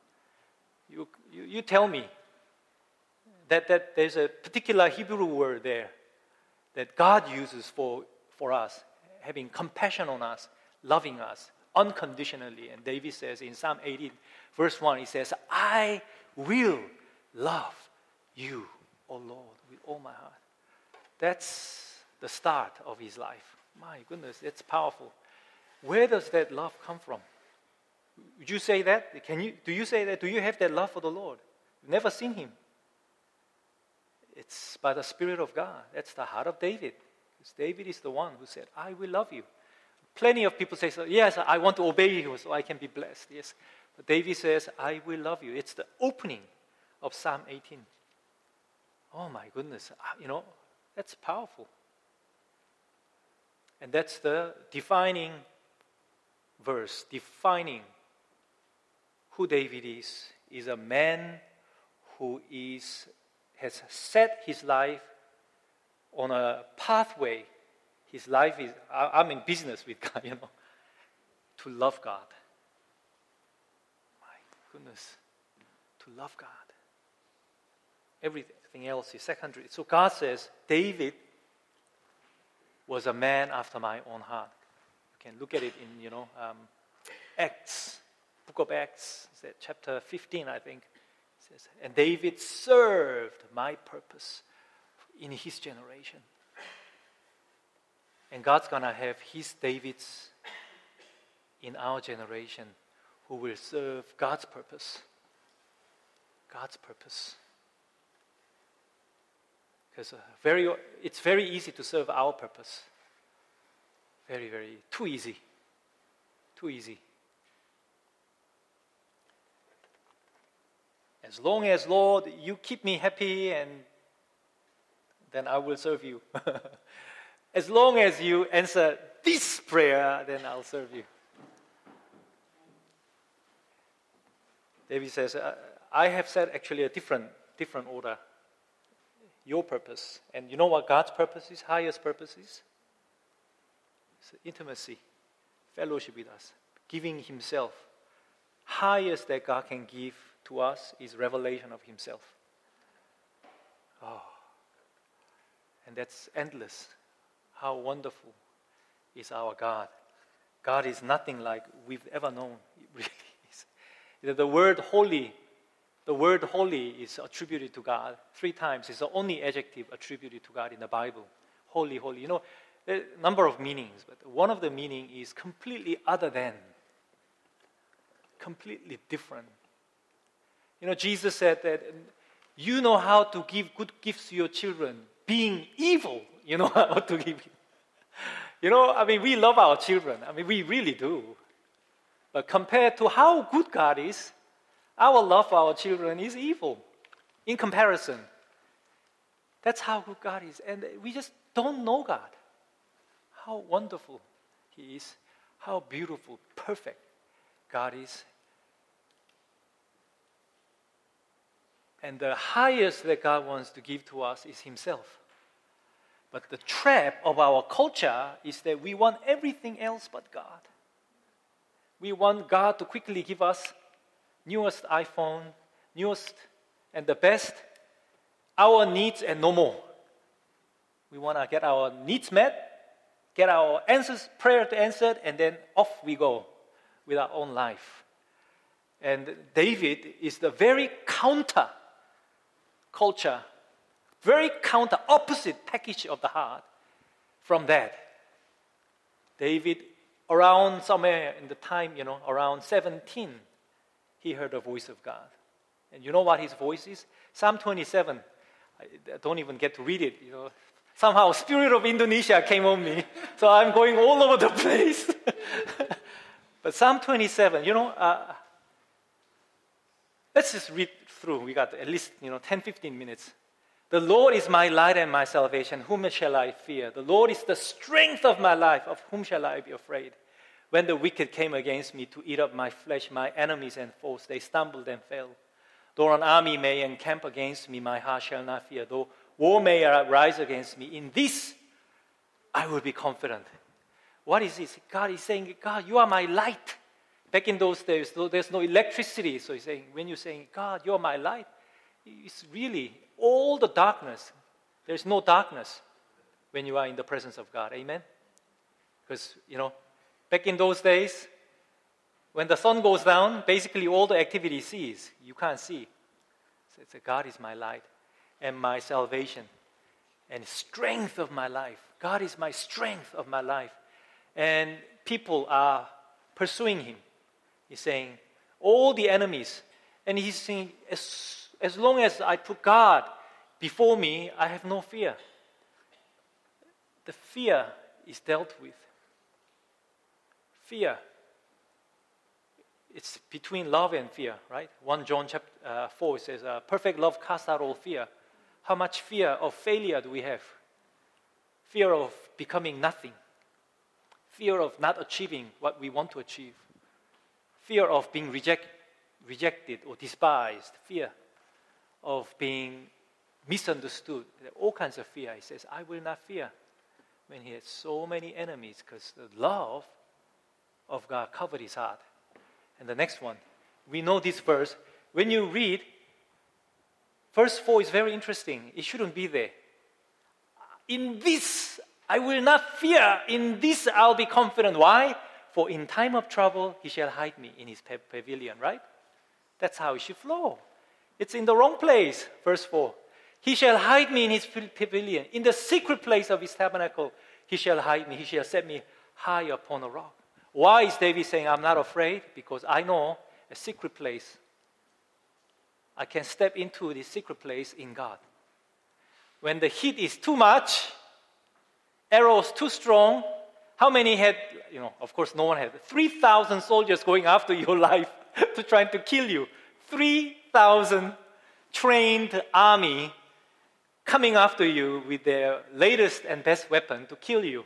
You tell me that there's a particular Hebrew word there that God uses for us, having compassion on us, loving us unconditionally. And David says in Psalm 18, verse 1, he says, I will love you, O Lord, with all my heart. That's the start of his life. My goodness, that's powerful. Where does that love come from? Would you say that? Do you say that? Do you have that love for the Lord? You've never seen Him. It's by the Spirit of God. That's the heart of David. Because David is the one who said, I will love you. Plenty of people say, so, yes, I want to obey you so I can be blessed. Yes. But David says, I will love you. It's the opening of Psalm 18. Oh my goodness. That's powerful. And that's the defining verse, defining who David is a man who has set his life on a pathway. His life is, I'm in business with God, to love God. My goodness, to love God. Everything else is secondary. So God says, David was a man after my own heart. You can look at it in, Acts, book of Acts, chapter 15, I think. It says, and David served my purpose in his generation. And God's going to have his Davids in our generation who will serve God's purpose. God's purpose. Because it's very easy to serve our purpose. Very, very, too easy. Too easy. As long as, Lord, you keep me happy, and then I will serve you. As long as you answer this prayer, then I'll serve you. David says, I have set actually a different order. Your purpose. And you know what God's purpose is? Highest purpose is? It's intimacy, fellowship with us, giving Himself. Highest that God can give to us is revelation of Himself. Oh, and that's endless. How wonderful is our God. God is nothing like we've ever known. It really is. The word holy is attributed to God 3 times. It's the only adjective attributed to God in the Bible. Holy, holy. There are a number of meanings, but one of the meaning is completely other than. Completely different. Jesus said that you know how to give good gifts to your children. Being evil, you know how to give it. We love our children. We really do. But compared to how good God is, our love for our children is evil in comparison. That's how good God is. And we just don't know God. How wonderful He is. How beautiful, perfect God is. And the highest that God wants to give to us is Himself. But the trap of our culture is that we want everything else but God. We want God to quickly give us newest iPhone, newest and the best, our needs and no more. We want to get our needs met, get our prayer answered, and then off we go with our own life. And David is the very counter culture, very counter opposite package of the heart from that. David, around somewhere in the time, around 17, he heard the voice of God. And you know what his voice is? Psalm 27. I don't even get to read it. Somehow, Spirit of Indonesia came on me. So I'm going all over the place. But Psalm 27, let's just read through. We got at least 10, 15 minutes. The Lord is my light and my salvation. Whom shall I fear? The Lord is the strength of my life. Of whom shall I be afraid? When the wicked came against me to eat up my flesh, my enemies and foes, they stumbled and fell. Though an army may encamp against me, my heart shall not fear. Though war may rise against me, in this I will be confident. What is this? God is saying, God, you are my light. Back in those days, there's no electricity. So he's saying, when you're saying, God, you are my light, it's really all the darkness. There's no darkness when you are in the presence of God. Amen? Because, back in those days, when the sun goes down, basically all the activity ceases. You can't see. So it's God is my light and my salvation and strength of my life. God is my strength of my life. And people are pursuing him. He's saying, all the enemies. And he's saying, as long as I put God before me, I have no fear. The fear is dealt with. Fear. It's between love and fear, right? 1 John chapter 4 says, perfect love casts out all fear. How much fear of failure do we have? Fear of becoming nothing. Fear of not achieving what we want to achieve. Fear of being rejected or despised. Fear of being misunderstood. All kinds of fear. He says, I will not fear. When he had so many enemies, because the love of God covered his heart. And the next one, we know this verse. When you read, verse 4 is very interesting. It shouldn't be there. In this, I will not fear. In this, I'll be confident. Why? For in time of trouble, he shall hide me in his pavilion, right? That's how it should flow. It's in the wrong place, verse 4. He shall hide me in his pavilion. In the secret place of his tabernacle, he shall hide me. He shall set me high upon a rock. Why is David saying, I'm not afraid? Because I know a secret place. I can step into this secret place in God. When the heat is too much, arrows too strong, how many had, of course no one had, 3,000 soldiers going after your life to trying to kill you. 3,000 trained army coming after you with their latest and best weapon to kill you.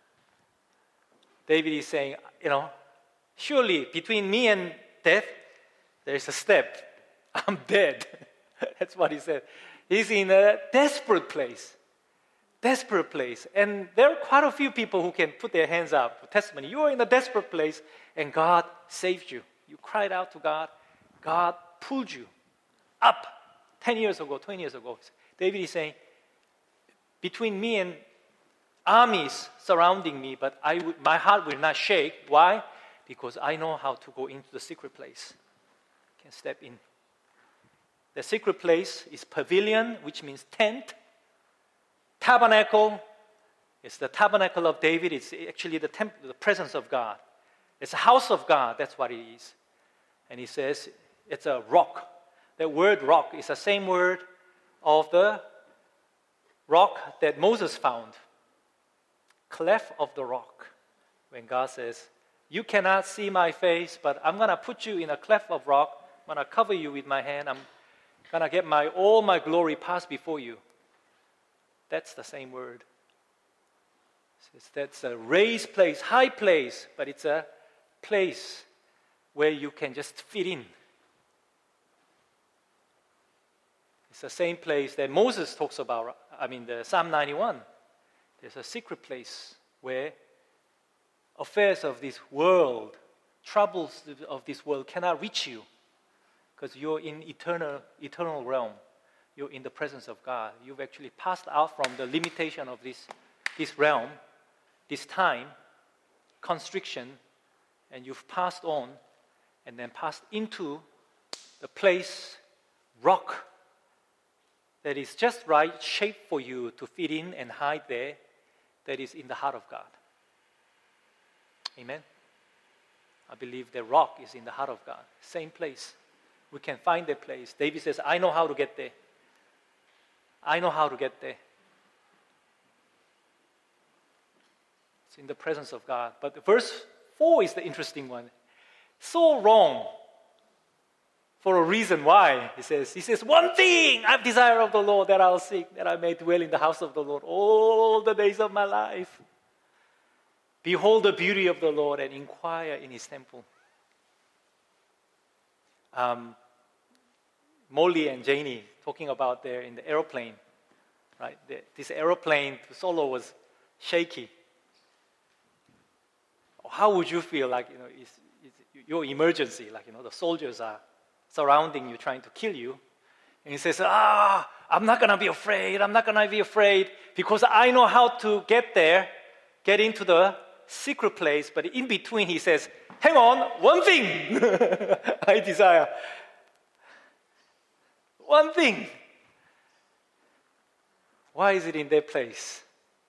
David is saying, surely between me and death, there is a step. I'm dead. That's what he said. He's in a desperate place. Desperate place. And there are quite a few people who can put their hands up for testimony. You are in a desperate place and God saved you. You cried out to God. God pulled you up 10 years ago, 20 years ago. David is saying, between me and armies surrounding me, but my heart will not shake. Why? Because I know how to go into the secret place. I can step in. The secret place is pavilion, which means tent. Tabernacle is the tabernacle of David. It's actually the presence of God. It's a house of God. That's what it is. And he says it's a rock. The word rock is the same word of the rock that Moses found. Cleft of the rock. When God says, you cannot see my face, but I'm going to put you in a cleft of rock. I'm going to cover you with my hand. I'm going to get all my glory pass before you. That's the same word. That's a raised place, high place, but it's a place where you can just fit in. It's the same place that Moses talks about, the Psalm 91. There's a secret place where affairs of this world, troubles of this world cannot reach you because you're in eternal realm. you're in the presence of God. You've actually passed out from the limitation of this realm, this time, constriction, and you've passed on and then passed into the place, rock, that is just right, shaped for you to fit in and hide there, that is in the heart of God. Amen? I believe the rock is in the heart of God. Same place. We can find that place. David says, I know how to get there. I know how to get there. It's in the presence of God. But verse 4 is the interesting one. So wrong. For a reason why. He says, one thing I have desire of the Lord that I'll seek, that I may dwell in the house of the Lord all the days of my life. Behold the beauty of the Lord and inquire in his temple. Molly and Janie talking about there in the aeroplane, right? This aeroplane solo was shaky. How would you feel like, it's your emergency, like, the soldiers are surrounding you, trying to kill you. And he says, I'm not going to be afraid. I'm not going to be afraid because I know how to get there, get into the secret place. But in between, he says, hang on, one thing I desire. One thing. Why is it in that place?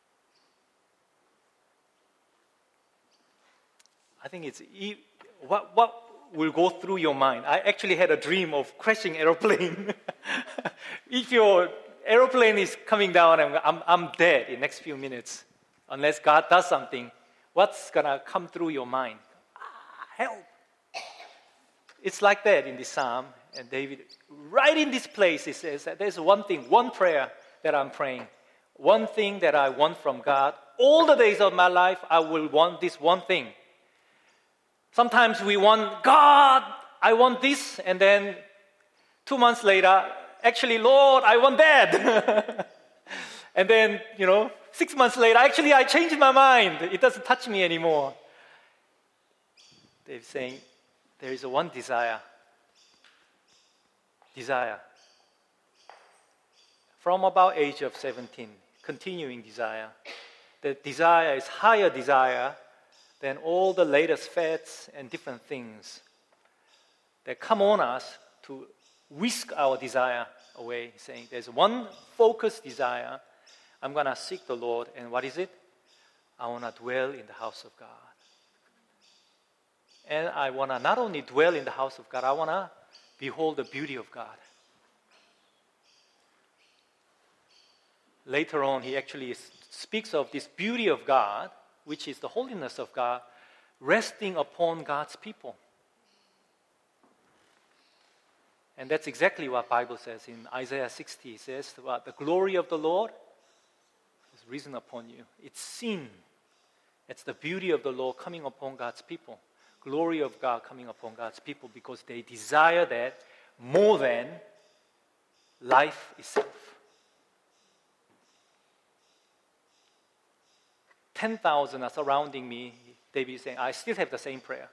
I think it's what will go through your mind. I actually had a dream of crashing aeroplane. If your aeroplane is coming down and I'm dead in the next few minutes, unless God does something, what's going to come through your mind? Help. It's like that in this psalm. And David, right in this place, he says that there's one thing, one prayer that I'm praying. One thing that I want from God. All the days of my life, I will want this one thing. Sometimes we want, God, I want this, and then 2 months later, actually, Lord, I want that. And then, 6 months later, actually, I changed my mind. It doesn't touch me anymore. They're saying, there is one desire. Desire. From about age of 17, continuing desire. The desire is higher desire than all the latest fads and different things that come on us to whisk our desire away, saying there's one focused desire. I'm going to seek the Lord. And what is it? I want to dwell in the house of God. And I want to not only dwell in the house of God, I want to behold the beauty of God. Later on, he actually speaks of this beauty of God, which is the holiness of God, resting upon God's people. And that's exactly what the Bible says in Isaiah 60. It says, the glory of the Lord is risen upon you. It's seen. It's the beauty of the Lord coming upon God's people. Glory of God coming upon God's people because they desire that more than life itself. 10,000 are surrounding me. David is saying, I still have the same prayer.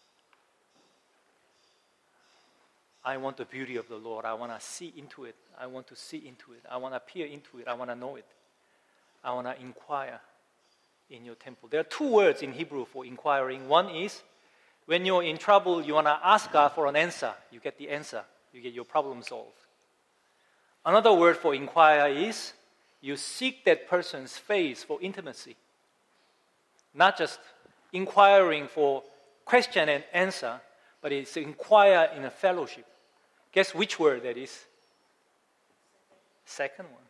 I want the beauty of the Lord. I want to see into it. I want to see into it. I want to peer into it. I want to know it. I want to inquire in your temple. There are 2 words in Hebrew for inquiring. One is, when you're in trouble, you want to ask God for an answer. You get the answer. You get your problem solved. Another word for inquire is, you seek that person's face for intimacy. Not just inquiring for question and answer, but it's inquire in a fellowship. Guess which word that is? Second one.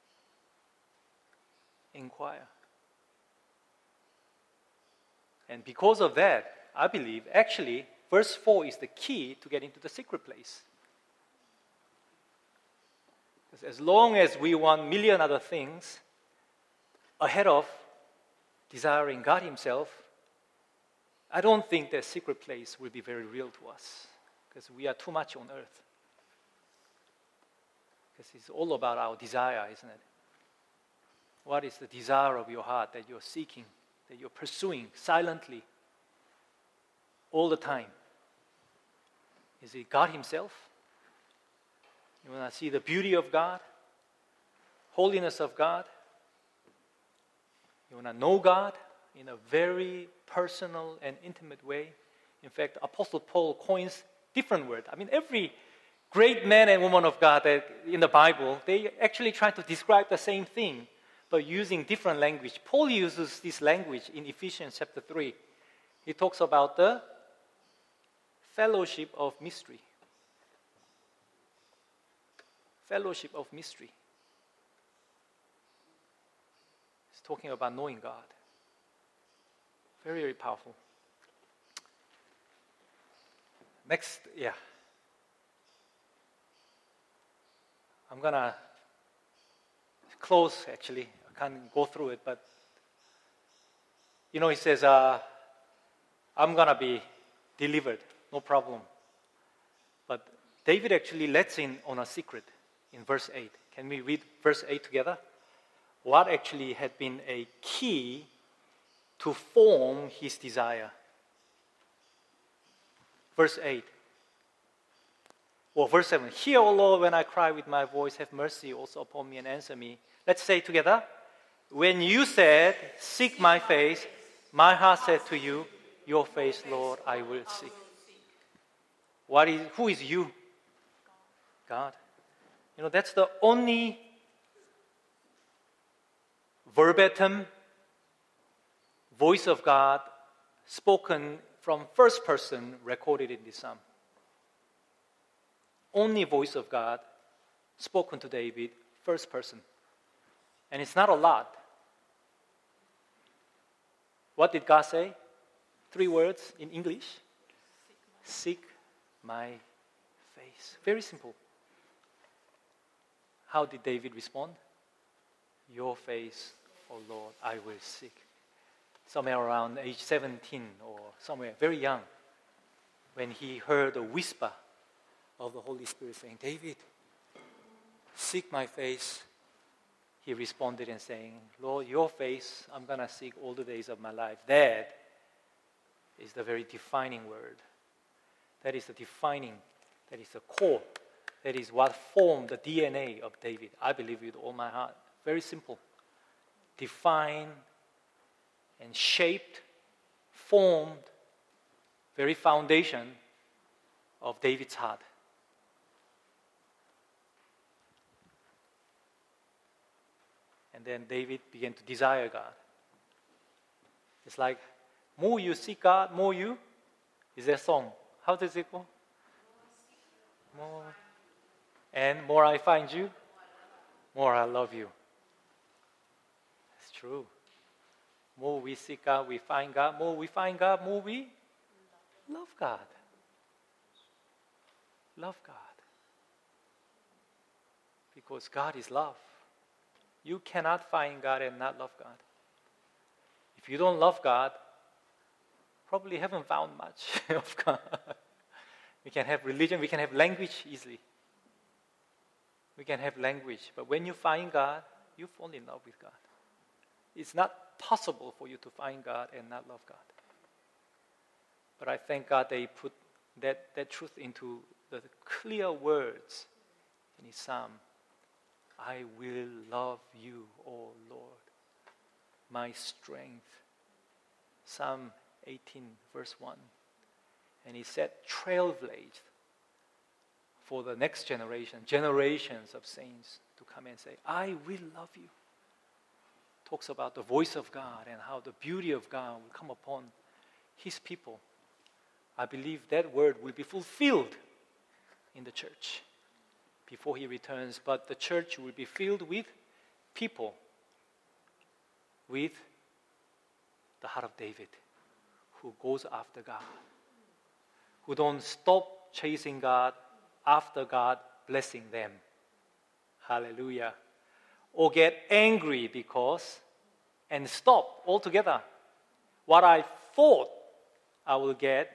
Inquire. And because of that, I believe, actually, verse 4 is the key to get into the secret place. Because as long as we want a million other things ahead of desiring God Himself, I don't think that secret place will be very real to us because we are too much on earth. Because it's all about our desire, isn't it? What is the desire of your heart that you're seeking, that you're pursuing silently all the time? Is it God Himself? You want to see the beauty of God, holiness of God. You want to know God in a very personal and intimate way. In fact, Apostle Paul coins different words. I mean, every great man and woman of God in the Bible, they actually try to describe the same thing, but using different language. Paul uses this language in Ephesians chapter 3. He talks about the fellowship of mystery. Fellowship of mystery. He's talking about knowing God. Very, very powerful. Next, I'm going to close, actually. I can't go through it, but, he says, I'm going to be delivered, no problem. But David actually lets in on a secret in verse 8. Can we read verse 8 together? What actually had been a key to form his desire. Verse 8. Well, verse 7. Hear, O Lord, when I cry with my voice, have mercy also upon me and answer me. Let's say it together. When you said, seek my face, my heart said to you, your face, Lord, I will seek. Who is you? God. That's the only verbatim voice of God spoken from first person recorded in this psalm. Only voice of God spoken to David, first person. And it's not a lot. What did God say? 3 words in English. Seek my face. Very simple. How did David respond? Your face, O Lord, I will seek. Somewhere around age 17 or somewhere very young, when he heard a whisper of the Holy Spirit saying, David, seek my face. He responded and saying, Lord, your face I'm going to seek all the days of my life. That is the very defining word. That is the defining, that is the core. That is what formed the DNA of David. I believe with all my heart. Very simple. Defined and shaped, formed, very foundation of David's heart. And then David began to desire God. It's like, more you seek God, more you, is there a song? How does it go? More. And more I find you, more I love you. It's true. More we seek God, we find God. More we find God, more we love God. Love God. Because God is love. You cannot find God and not love God. If you don't love God, probably haven't found much of God. We can have religion, we can have language easily. We can have language, but when you find God, you fall in love with God. It's not possible for you to find God and not love God. But I thank God they put that truth into the clear words in His Psalm. I will love you, O Lord, my strength. Psalm 18, verse 1. And He said, trailblazed for the next generation, generations of saints to come and say, I will love you. Talks about the voice of God and how the beauty of God will come upon His people. I believe that word will be fulfilled in the church before He returns, but the church will be filled with people with the heart of David, who goes after God, who don't stop chasing God after God blessing them. Hallelujah. Or get angry because and stop altogether. What I thought I will get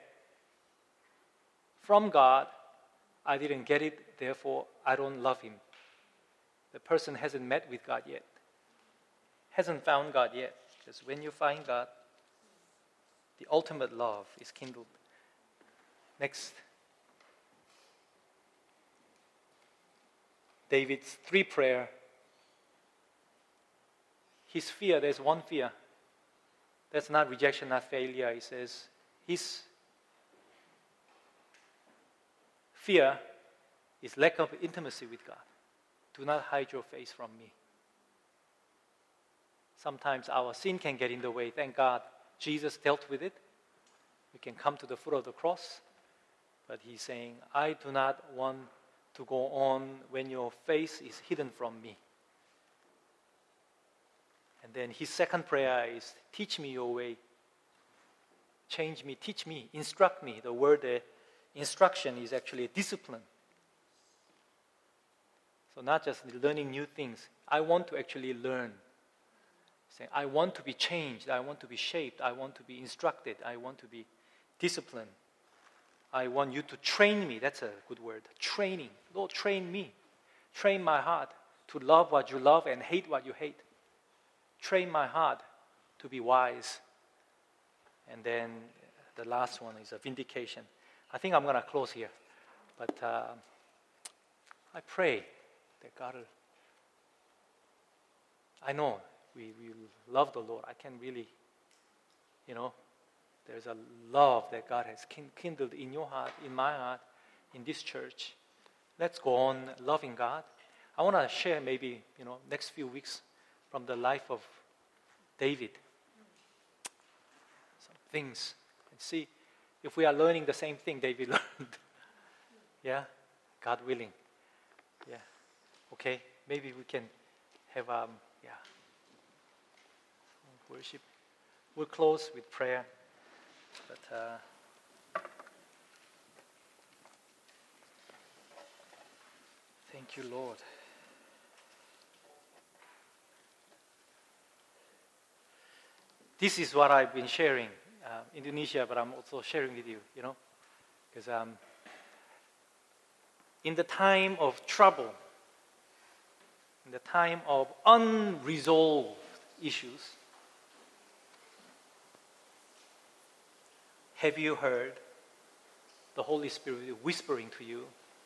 from God, I didn't get it, therefore I don't love Him. The person hasn't met with God yet, hasn't found God yet. Because when you find God, the ultimate love is kindled. Next. David's 3 prayer. His fear, there's one fear. That's not rejection, not failure. He says his fear is lack of intimacy with God. Do not hide your face from me. Sometimes our sin can get in the way. Thank God Jesus dealt with it. We can come to the foot of the cross. But he's saying, I do not want to go on when your face is hidden from me. And then his second prayer is, teach me your way. Change me, teach me, instruct me. The word instruction is actually discipline. So not just learning new things. I want to actually learn. Saying, I want to be changed. I want to be shaped. I want to be instructed. I want to be disciplined. I want you to train me. That's a good word. Training. Lord, train me. Train my heart to love what you love and hate what you hate. Train my heart to be wise. And then the last one is a vindication. I think I'm going to close here. But I pray that God will... I know we love the Lord. I can really, there's a love that God has kindled in your heart, in my heart, in this church. Let's go on loving God. I want to share maybe, next few weeks from the life of David. Some things. And see if we are learning the same thing David learned. Yeah? God willing. Yeah. Okay? Maybe we can have, worship. We'll close with prayer. But thank you, Lord. This is what I've been sharing Indonesia, but I'm also sharing with you, because in the time of trouble, in the time of unresolved issues, have you heard the Holy Spirit whispering to you,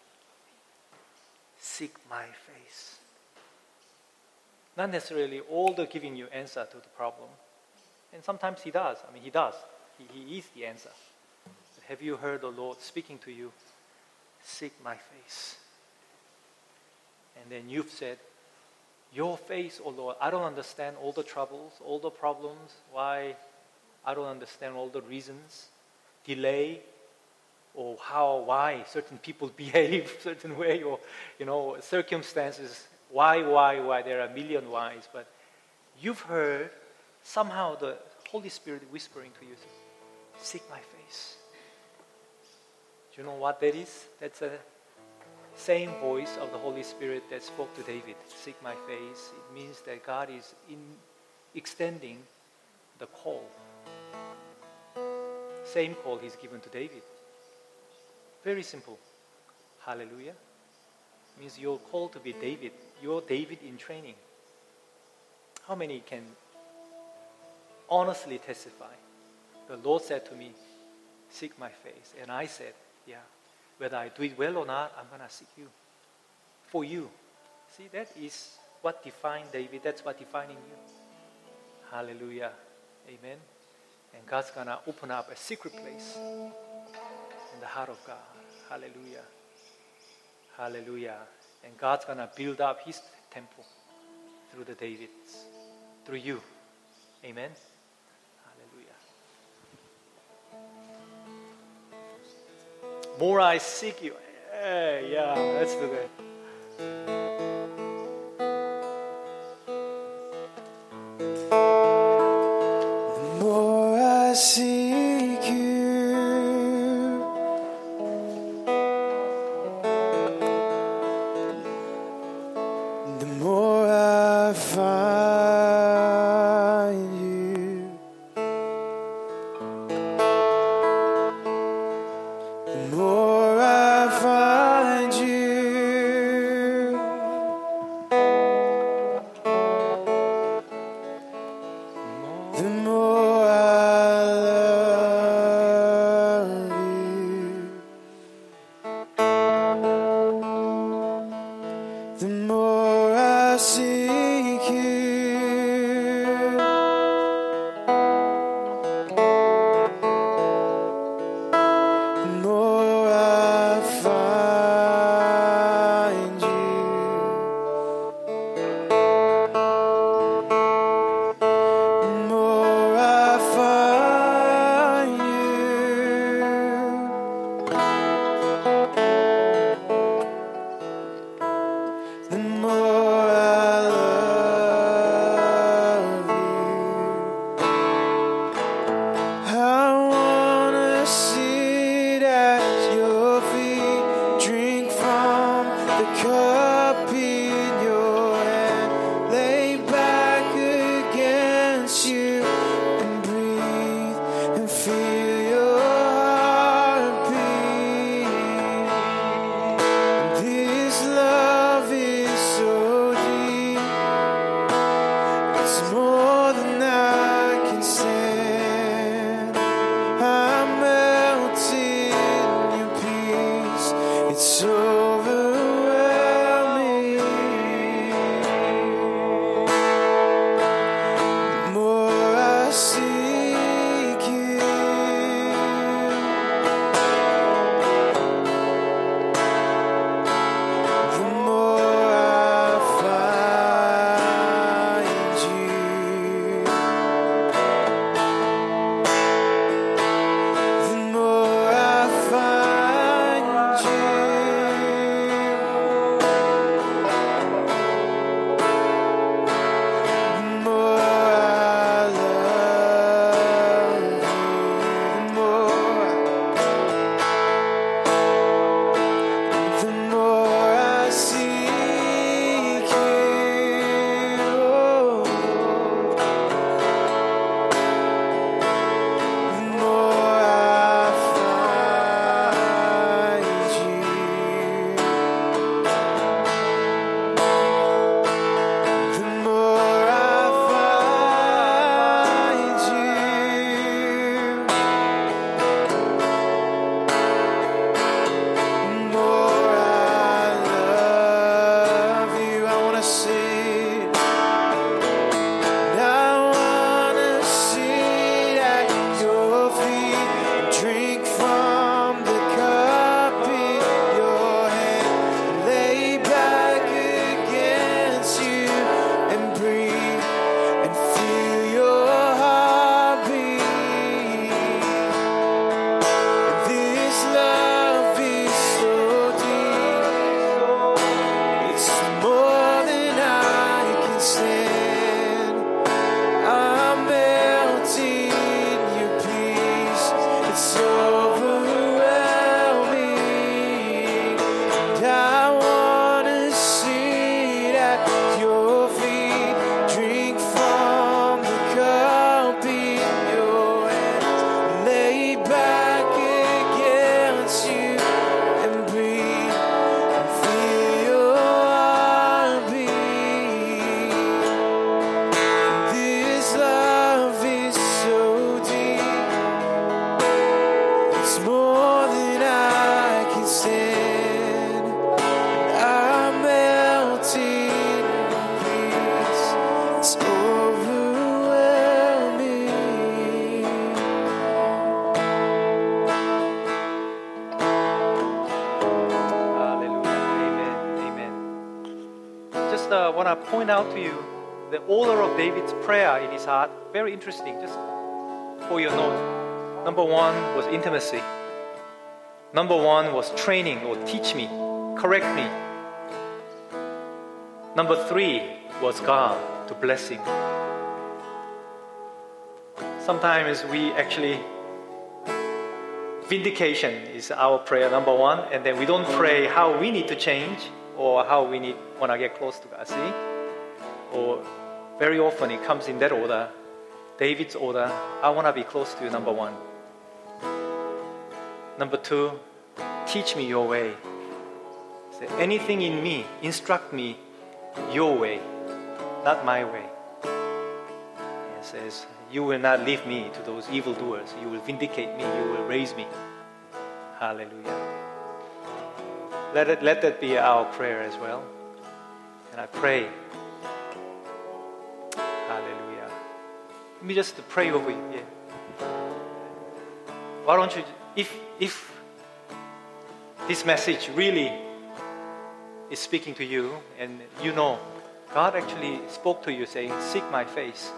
seek my face? Not necessarily all the giving you answer to the problem. And sometimes he does. He does. He is the answer. But have you heard the Lord speaking to you, seek my face? And then you've said, your face, oh Lord, I don't understand all the troubles, all the problems, why I don't understand all the reasons, delay, or why certain people behave certain way, or, circumstances, why, there are a million whys, but you've heard somehow the Holy Spirit whispering to you, seek my face. Do you know what that is? That's the same voice of the Holy Spirit that spoke to David, seek my face. It means that God is extending the call. Same call he's given to David. Very simple. Hallelujah. It means you're called to be David. You're David in training. How many can honestly testify? The Lord said to me, seek my face. And I said, yeah, whether I do it well or not, I'm going to seek you. For you. See, that is what defined David. That's what defining you. Hallelujah. Amen. And God's going to open up a secret place in the heart of God. Hallelujah. Hallelujah. And God's going to build up his temple through the Davids. Through you. Amen. Hallelujah. More I seek you. Yeah, let's do that. Seek you, the more I find you, the more I find you. the cup in your hand, lay back against you and breathe and feel your heartbeat. This love is so deep, it's more than I can stand. I'm melting in your peace, it's overwhelming. The more I seek you, the more I find you. The more I find you, the more I love you. The more I seek you, the more I find you. The more I find you, the more I love you. I wanna sit, I wanna sit at your feet, drink from the cup in your hand, lay back against you and breathe and feel your heartbeat. This love is so deep, it's more than I can stand. I'm melting in your peace, it's overwhelming. And I wanna sit at your feet, drink from the cup in your hand, lay back against you and breathe and feel your heartbeat. This love is so deep, it's more than I can stand. I'm melting in peace, it's overwhelming. Hallelujah. Amen. Amen. Just want to point out to you the order of David's prayer in his heart. Very interesting. Just for your note. Number one was intimacy. Number one was training or teach me, correct me. Number three was God to bless him. Sometimes we actually, vindication is our prayer, number one, and then we don't pray how we need to change or how we want to get close to God, see? Or very often it comes in that order. David's order, I want to be close to you, number one. Number two, teach me your way. Say, anything in me, instruct me your way, not my way. It says, you will not leave me to those evildoers. You will vindicate me. You will raise me. Hallelujah. Let that be our prayer as well. And I pray. Hallelujah. Let me just pray over you. Yeah. Why don't you, if this message really is speaking to you and you know God actually spoke to you saying, seek my face.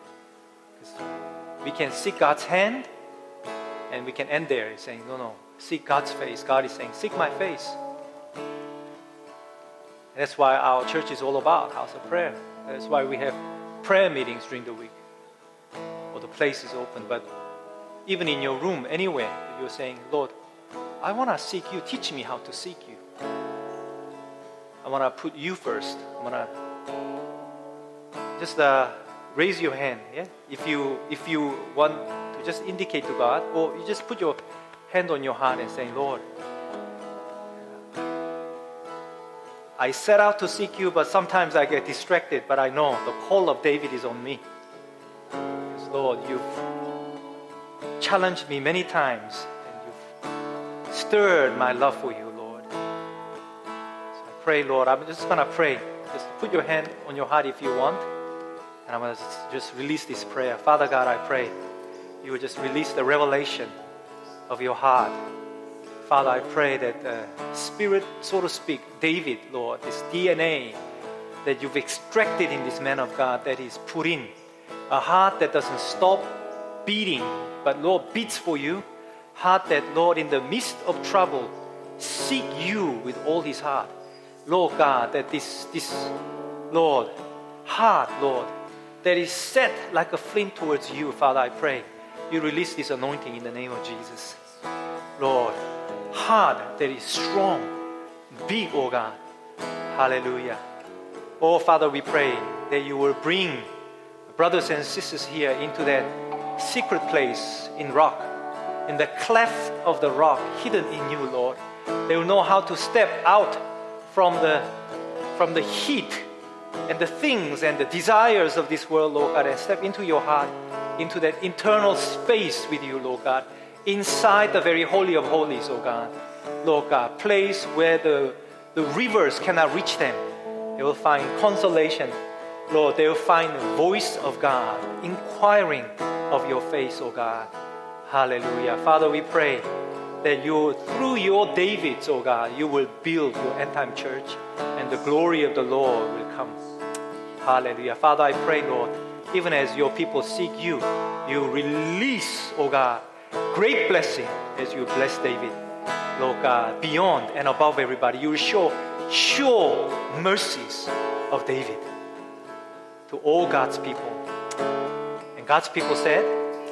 We can seek God's hand and we can end there saying, no, seek God's face. God is saying, seek my face. And that's why our church is all about house of prayer. That's why we have prayer meetings during the week. Or the place is open. But even in your room, anywhere, if you're saying, Lord, I want to seek you. Teach me how to seek you. I want to put you first. I want to just raise your hand. Yeah, if you want to just indicate to God, or you just put your hand on your heart and say, Lord, I set out to seek you, but sometimes I get distracted. But I know the call of David is on me. Because, Lord, you've challenged me many times, and you've stirred my love for you, Lord. So I pray, Lord, I'm just going to pray. Just put your hand on your heart if you want. And I'm going to just release this prayer. Father God, I pray you will just release the revelation of your heart. Father, I pray that the Spirit, so to speak, David, Lord, this DNA that you've extracted in this man of God, that is put in a heart that doesn't stop beating, but Lord, beats for you. Heart that, Lord, in the midst of trouble, seek you with all his heart. Lord God, that this Lord, heart, Lord, that is set like a flint towards you, Father, I pray you release this anointing in the name of Jesus. Lord, heart that is strong, big, oh God. Hallelujah. Oh, Father, we pray that you will bring brothers and sisters here into that secret place in rock, in the cleft of the rock, hidden in you, Lord. They will know how to step out from the heat and the things and the desires of this world, Lord God, and step into your heart, into that internal space with you, Lord God, inside the very holy of holies, oh God. Lord God, place where the rivers cannot reach them. They will find consolation. Lord, they will find the voice of God, inquiring of your face, oh God. Hallelujah. Father, we pray that you, through your Davids, oh God, you will build your end-time church and the glory of the Lord will come. Hallelujah. Father, I pray, Lord, even as your people seek you, you release, oh God, great blessing as you bless David. Lord God, beyond and above everybody, you will show sure mercies of David to all God's people. And God's people said,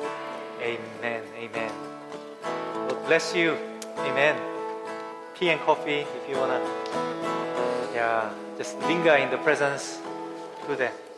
Amen, amen. Lord bless you. Amen. Tea and coffee if you want to. Yeah, just linger in the presence. Do that.